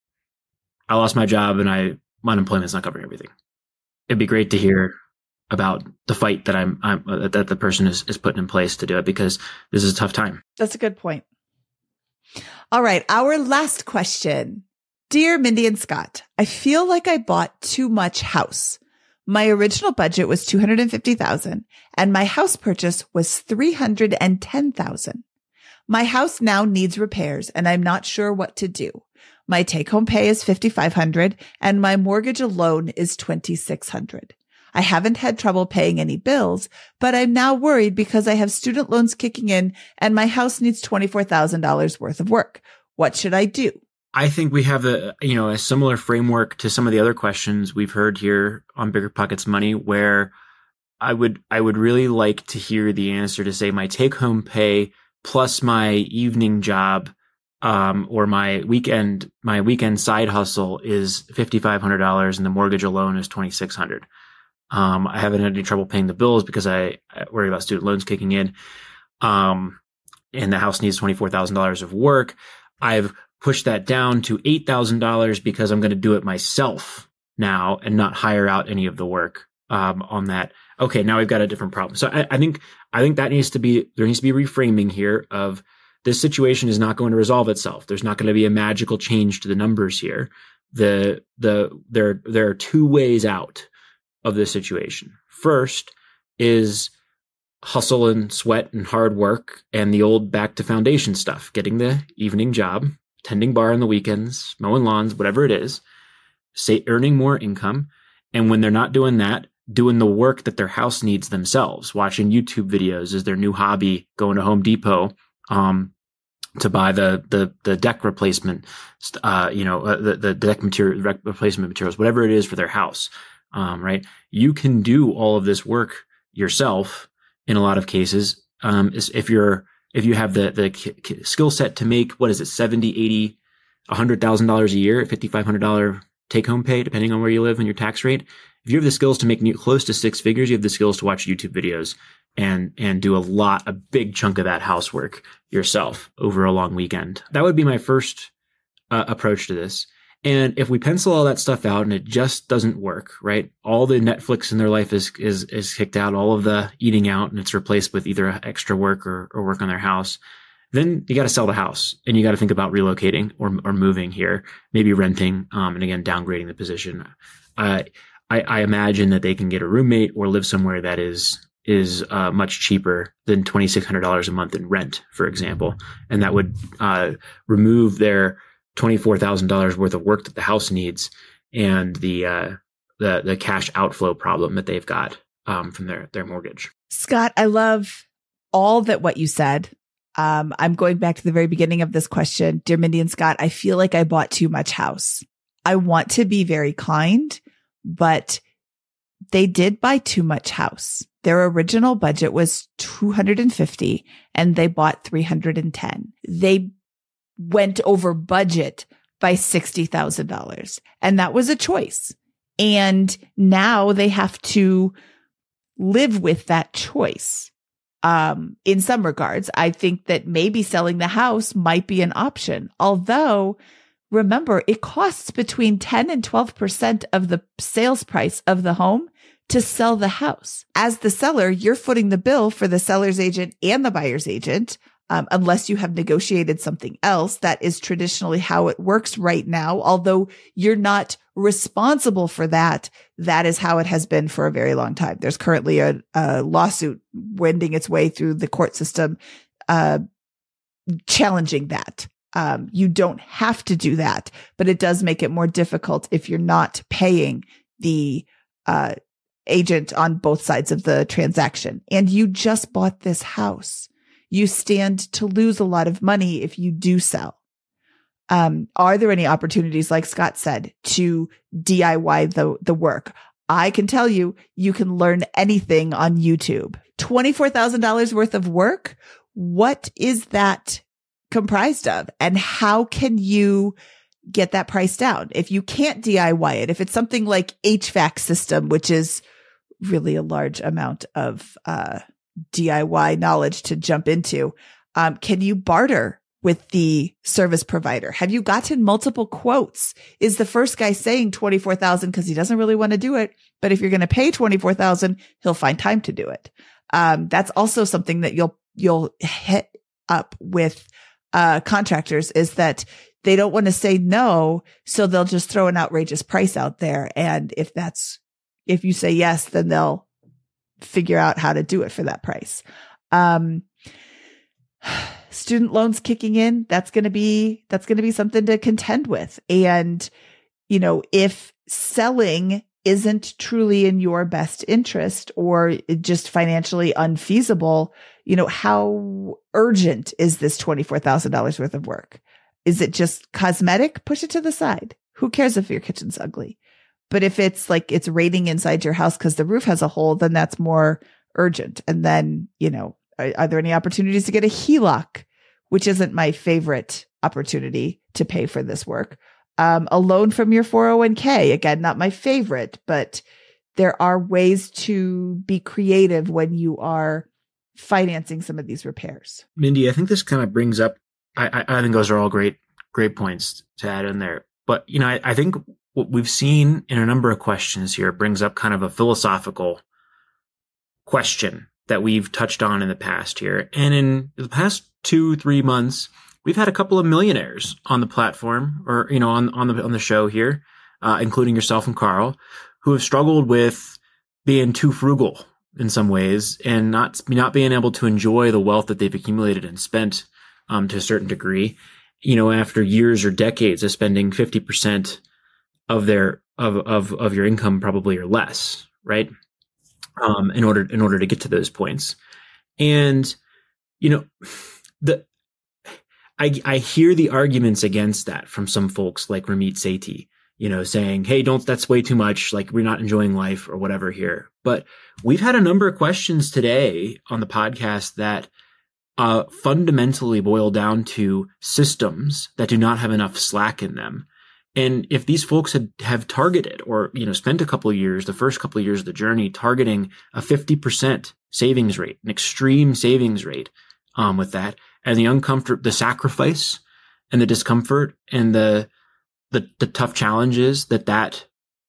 I lost my job and I, my unemployment's not covering everything. It'd be great to hear about the fight that I'm, I'm uh, that the person is, is putting in place to do it, because this is a tough time. That's a good point. All right. Our last question. Dear Mindy and Scott, I feel like I bought too much house. My original budget was two hundred fifty thousand dollars and my house purchase was three hundred ten thousand dollars. My house now needs repairs and I'm not sure what to do. My take-home pay is fifty-five hundred dollars and my mortgage alone is twenty-six hundred dollars. I haven't had trouble paying any bills, but I'm now worried because I have student loans kicking in and my house needs twenty-four thousand dollars worth of work. What should I do? I think we have the, you know, a similar framework to some of the other questions we've heard here on Bigger Pockets Money, where I would, I would really like to hear the answer to say my take-home pay plus my evening job Um, or my weekend, my weekend side hustle is fifty-five hundred dollars and the mortgage alone is twenty-six hundred dollars. Um, I haven't had any trouble paying the bills because I, I worry about student loans kicking in. Um, and the house needs twenty-four thousand dollars of work. I've pushed that down to eight thousand dollars because I'm going to do it myself now and not hire out any of the work, um, on that. Okay. Now we've got a different problem. So I, I think, I think that needs to be, there needs to be reframing here of, this situation is not going to resolve itself. There's not going to be a magical change to the numbers here. The, the, there, there are two ways out of this situation. First is hustle and sweat and hard work and the old back to foundation stuff, getting the evening job, tending bar on the weekends, mowing lawns, whatever it is, say earning more income. And when they're not doing that, doing the work that their house needs themselves, watching YouTube videos is their new hobby, going to Home Depot, um, to buy the, the, the deck replacement, uh, you know, uh, the, the deck material, replacement materials, whatever it is for their house. Um, right. You can do all of this work yourself in a lot of cases. Um, if you're, if you have the, the skill set to make, what is it, seventy, eighty one hundred thousand dollars a year at five thousand five hundred dollars take home pay, depending on where you live and your tax rate. If you have the skills to make new, close to six figures, you have the skills to watch YouTube videos and, and do a lot, a big chunk of that housework yourself over a long weekend. That would be my first uh, approach to this. And if we pencil all that stuff out and it just doesn't work, right? All the Netflix in their life is, is, is kicked out, all of the eating out, and it's replaced with either extra work or, or work on their house. Then you got to sell the house and you got to think about relocating or, or moving here, maybe renting, um, and again, downgrading the position. Uh, I, I imagine that they can get a roommate or live somewhere that is, is, uh, much cheaper than twenty-six hundred dollars a month in rent, for example. And that would, uh, remove their twenty-four thousand dollars worth of work that the house needs and the, uh, the, the cash outflow problem that they've got, um, from their, their mortgage. Scott, I love all that what you said. Um, I'm going back to the very beginning of this question. Dear Mindy and Scott, I feel like I bought too much house. I want to be very kind, but they did buy too much house. Their original budget was two hundred fifty and they bought three hundred ten. They went over budget by sixty thousand dollars and that was a choice. And now they have to live with that choice. Um, in some regards, I think that maybe selling the house might be an option. Although, remember, it costs between ten and twelve percent of the sales price of the home to sell the house. As the seller, you're footing the bill for the seller's agent and the buyer's agent, um, unless you have negotiated something else. That is traditionally how it works right now. Although you're not responsible for that, that is how it has been for a very long time. There's currently a, a lawsuit wending its way through the court system, uh, challenging that. Um, you don't have to do that, but it does make it more difficult if you're not paying the, uh, agent on both sides of the transaction. And you just bought this house. You stand to lose a lot of money if you do sell. Um, are there any opportunities, like Scott said, to D I Y the, the work? I can tell you, you can learn anything on YouTube. twenty-four thousand dollars worth of work. What is that comprised of? And how can you get that price down? If you can't D I Y it, if it's something like H V A C system, which is really a large amount of, uh, D I Y knowledge to jump into, um, can you barter with the service provider? Have you gotten multiple quotes? Is the first guy saying twenty-four thousand because he doesn't really want to do it? But if you're going to pay twenty-four thousand, he'll find time to do it. Um, that's also something that you'll, you'll hit up with, uh, contractors, is that they don't want to say no. So they'll just throw an outrageous price out there. And if that's, if you say yes, then they'll figure out how to do it for that price. Um, student loans kicking in, that's going to be, that's going to be something to contend with. And, you know, if selling isn't truly in your best interest or just financially unfeasible, you know, how urgent is this twenty-four thousand dollars worth of work? Is it just cosmetic? Push it to the side. Who cares if your kitchen's ugly? But if it's like it's raining inside your house because the roof has a hole, then that's more urgent. And then, you know, are, are there any opportunities to get a H E L O C, which isn't my favorite opportunity to pay for this work? Um, a loan from your four oh one k, again, not my favorite, but there are ways to be creative when you are financing some of these repairs. Mindy, I think this kind of brings up, I, I think those are all great, great points to add in there. But, you know, I, I think what we've seen in a number of questions here brings up kind of a philosophical question that we've touched on in the past here. And in the past two, three months, we've had a couple of millionaires on the platform, or, you know, on, on the, on the show here, uh, including yourself and Carl, who have struggled with being too frugal in some ways and not, not being able to enjoy the wealth that they've accumulated and spent, um, to a certain degree, you know, after years or decades of spending fifty percent of their, of, of, of your income probably or less, right? Um, in order, in order to get to those points. And, you know, the, I, I hear the arguments against that from some folks like Ramit Sethi, you know, saying, hey, don't, that's way too much. Like, we're not enjoying life or whatever here. But we've had a number of questions today on the podcast that uh, fundamentally boil down to systems that do not have enough slack in them. And if these folks had, have targeted or, you know, spent a couple of years, the first couple of years of the journey, targeting a fifty percent savings rate, an extreme savings rate, um, with that, and the uncomfort, the sacrifice and the discomfort and the, the, the tough challenges that that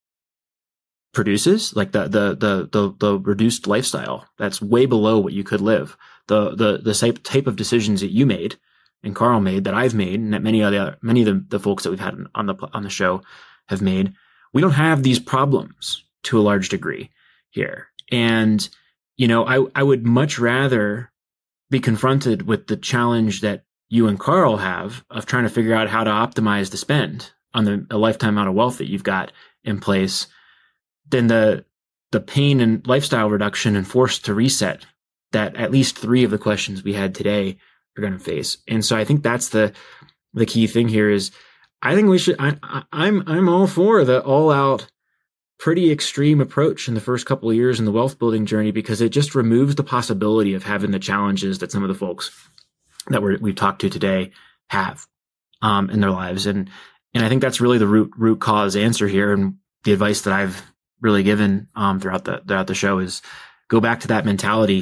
produces, like the, the, the, the, the reduced lifestyle, that's way below what you could live. The, the, the type of decisions that you made and Carl made, that I've made, and that many of the other, many of the, the folks that we've had on the on the show have made, we don't have these problems to a large degree here. And you know, I I would much rather be confronted with the challenge that you and Carl have of trying to figure out how to optimize the spend on the a lifetime amount of wealth that you've got in place than the the pain and lifestyle reduction and forced to reset that at least three of the questions we had today are going to face. And so I think that's the the key thing here is I think we should I, I I'm I'm all for the all out pretty extreme approach in the first couple of years in the wealth building journey, because it just removes the possibility of having the challenges that some of the folks that we're, we've talked to today have um in their lives. And and I think that's really the root root cause answer here. And the advice that I've really given um throughout the throughout the show is go back to that mentality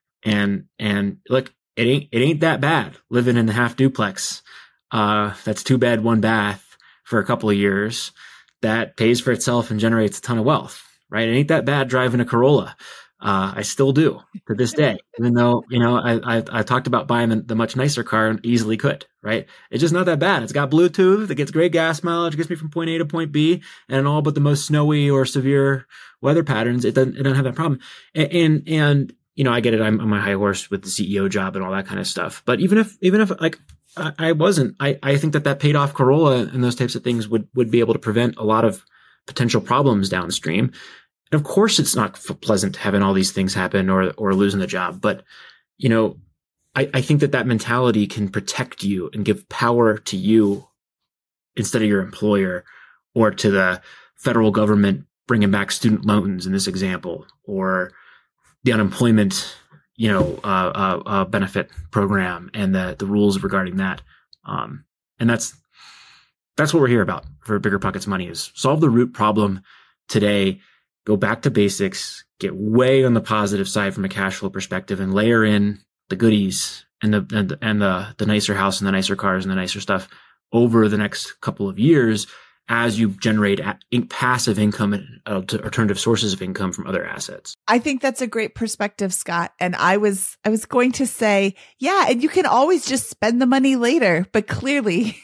and and look, It ain't it ain't that bad living in the half duplex. Uh, that's two bed, one bath for a couple of years. That pays for itself and generates a ton of wealth, right? It ain't that bad driving a Corolla. Uh, I still do to this day, even though you know I I, I talked about buying the, the much nicer car and easily could, right? It's just not that bad. It's got Bluetooth. It gets great gas mileage. It gets me from point A to point B, and all but the most snowy or severe weather patterns, it doesn't it doesn't have that problem. And and, and you know, I get it. I'm on my high horse with the C E O job and all that kind of stuff. But even if, even if like I, I wasn't, I, I think that that paid off Corolla and those types of things would, would be able to prevent a lot of potential problems downstream. And of course, it's not f- pleasant having all these things happen or, or losing the job. But, you know, I, I think that that mentality can protect you and give power to you instead of your employer or to the federal government bringing back student loans in this example, or the unemployment, you know, uh, uh, uh, benefit program and the the rules regarding that, um, and that's that's what we're here about for Bigger Pockets Money is solve the root problem today, go back to basics, get way on the positive side from a cash flow perspective, and layer in the goodies and the and, and the the nicer house and the nicer cars and the nicer stuff over the next couple of years as you generate passive income and alternative sources of income from other assets. I think that's a great perspective, Scott. And I was, I was going to say, yeah, and you can always just spend the money later, but clearly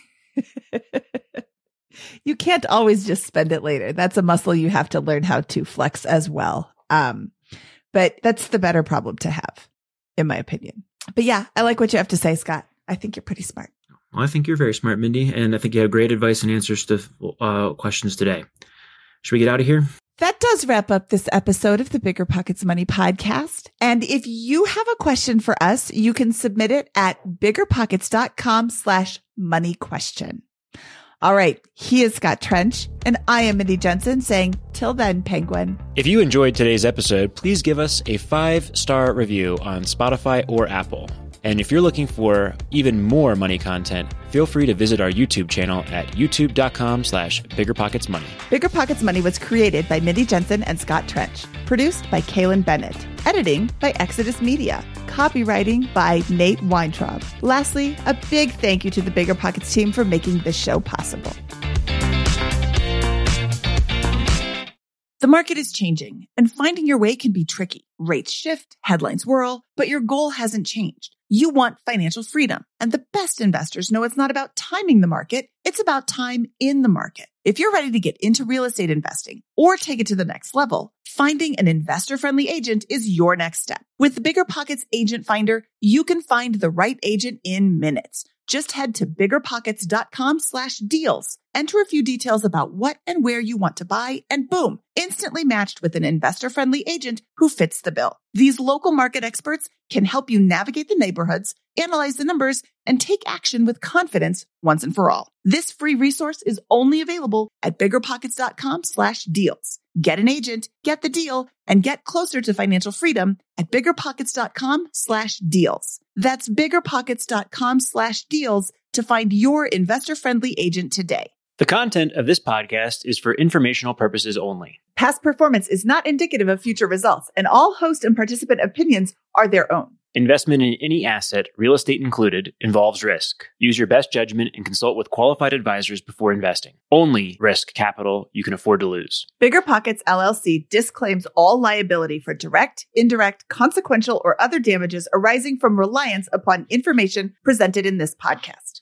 you can't always just spend it later. That's a muscle you have to learn how to flex as well. Um, but that's the better problem to have, in my opinion. But yeah, I like what you have to say, Scott. I think you're pretty smart. Well, I think you're very smart, Mindy, and I think you have great advice and answers to uh, questions today. Should we get out of here? That does wrap up this episode of the Bigger Pockets Money podcast. And if you have a question for us, you can submit it at biggerpockets.com slash money question. All right. He is Scott Trench, and I am Mindy Jensen saying, till then, Penguin. If you enjoyed today's episode, please give us a five-star review on Spotify or Apple. And if you're looking for even more money content, feel free to visit our YouTube channel at youtube.com slash biggerpocketsmoney. Bigger Pockets Money was created by Mindy Jensen and Scott Trench. Produced by Kaylin Bennett. Editing by Exodus Media. Copywriting by Nate Weintraub. Lastly, a big thank you to the Bigger Pockets team for making this show possible. The market is changing, and finding your way can be tricky. Rates shift, headlines whirl, but your goal hasn't changed. You want financial freedom, and the best investors know it's not about timing the market, it's about time in the market. If you're ready to get into real estate investing or take it to the next level, finding an investor-friendly agent is your next step. With the Bigger Pockets Agent Finder, you can find the right agent in minutes. Just head to biggerpockets.com slash deals. Enter a few details about what and where you want to buy, and boom, instantly matched with an investor-friendly agent who fits the bill. These local market experts can help you navigate the neighborhoods, analyze the numbers, and take action with confidence once and for all. This free resource is only available at biggerpockets.com slash deals. Get an agent, get the deal, and get closer to financial freedom at biggerpockets.com slash deals. That's biggerpockets.com slash deals to find your investor-friendly agent today. The content of this podcast is for informational purposes only. Past performance is not indicative of future results, and all host and participant opinions are their own. Investment in any asset, real estate included, involves risk. Use your best judgment and consult with qualified advisors before investing. Only risk capital you can afford to lose. BiggerPockets L L C disclaims all liability for direct, indirect, consequential, or other damages arising from reliance upon information presented in this podcast.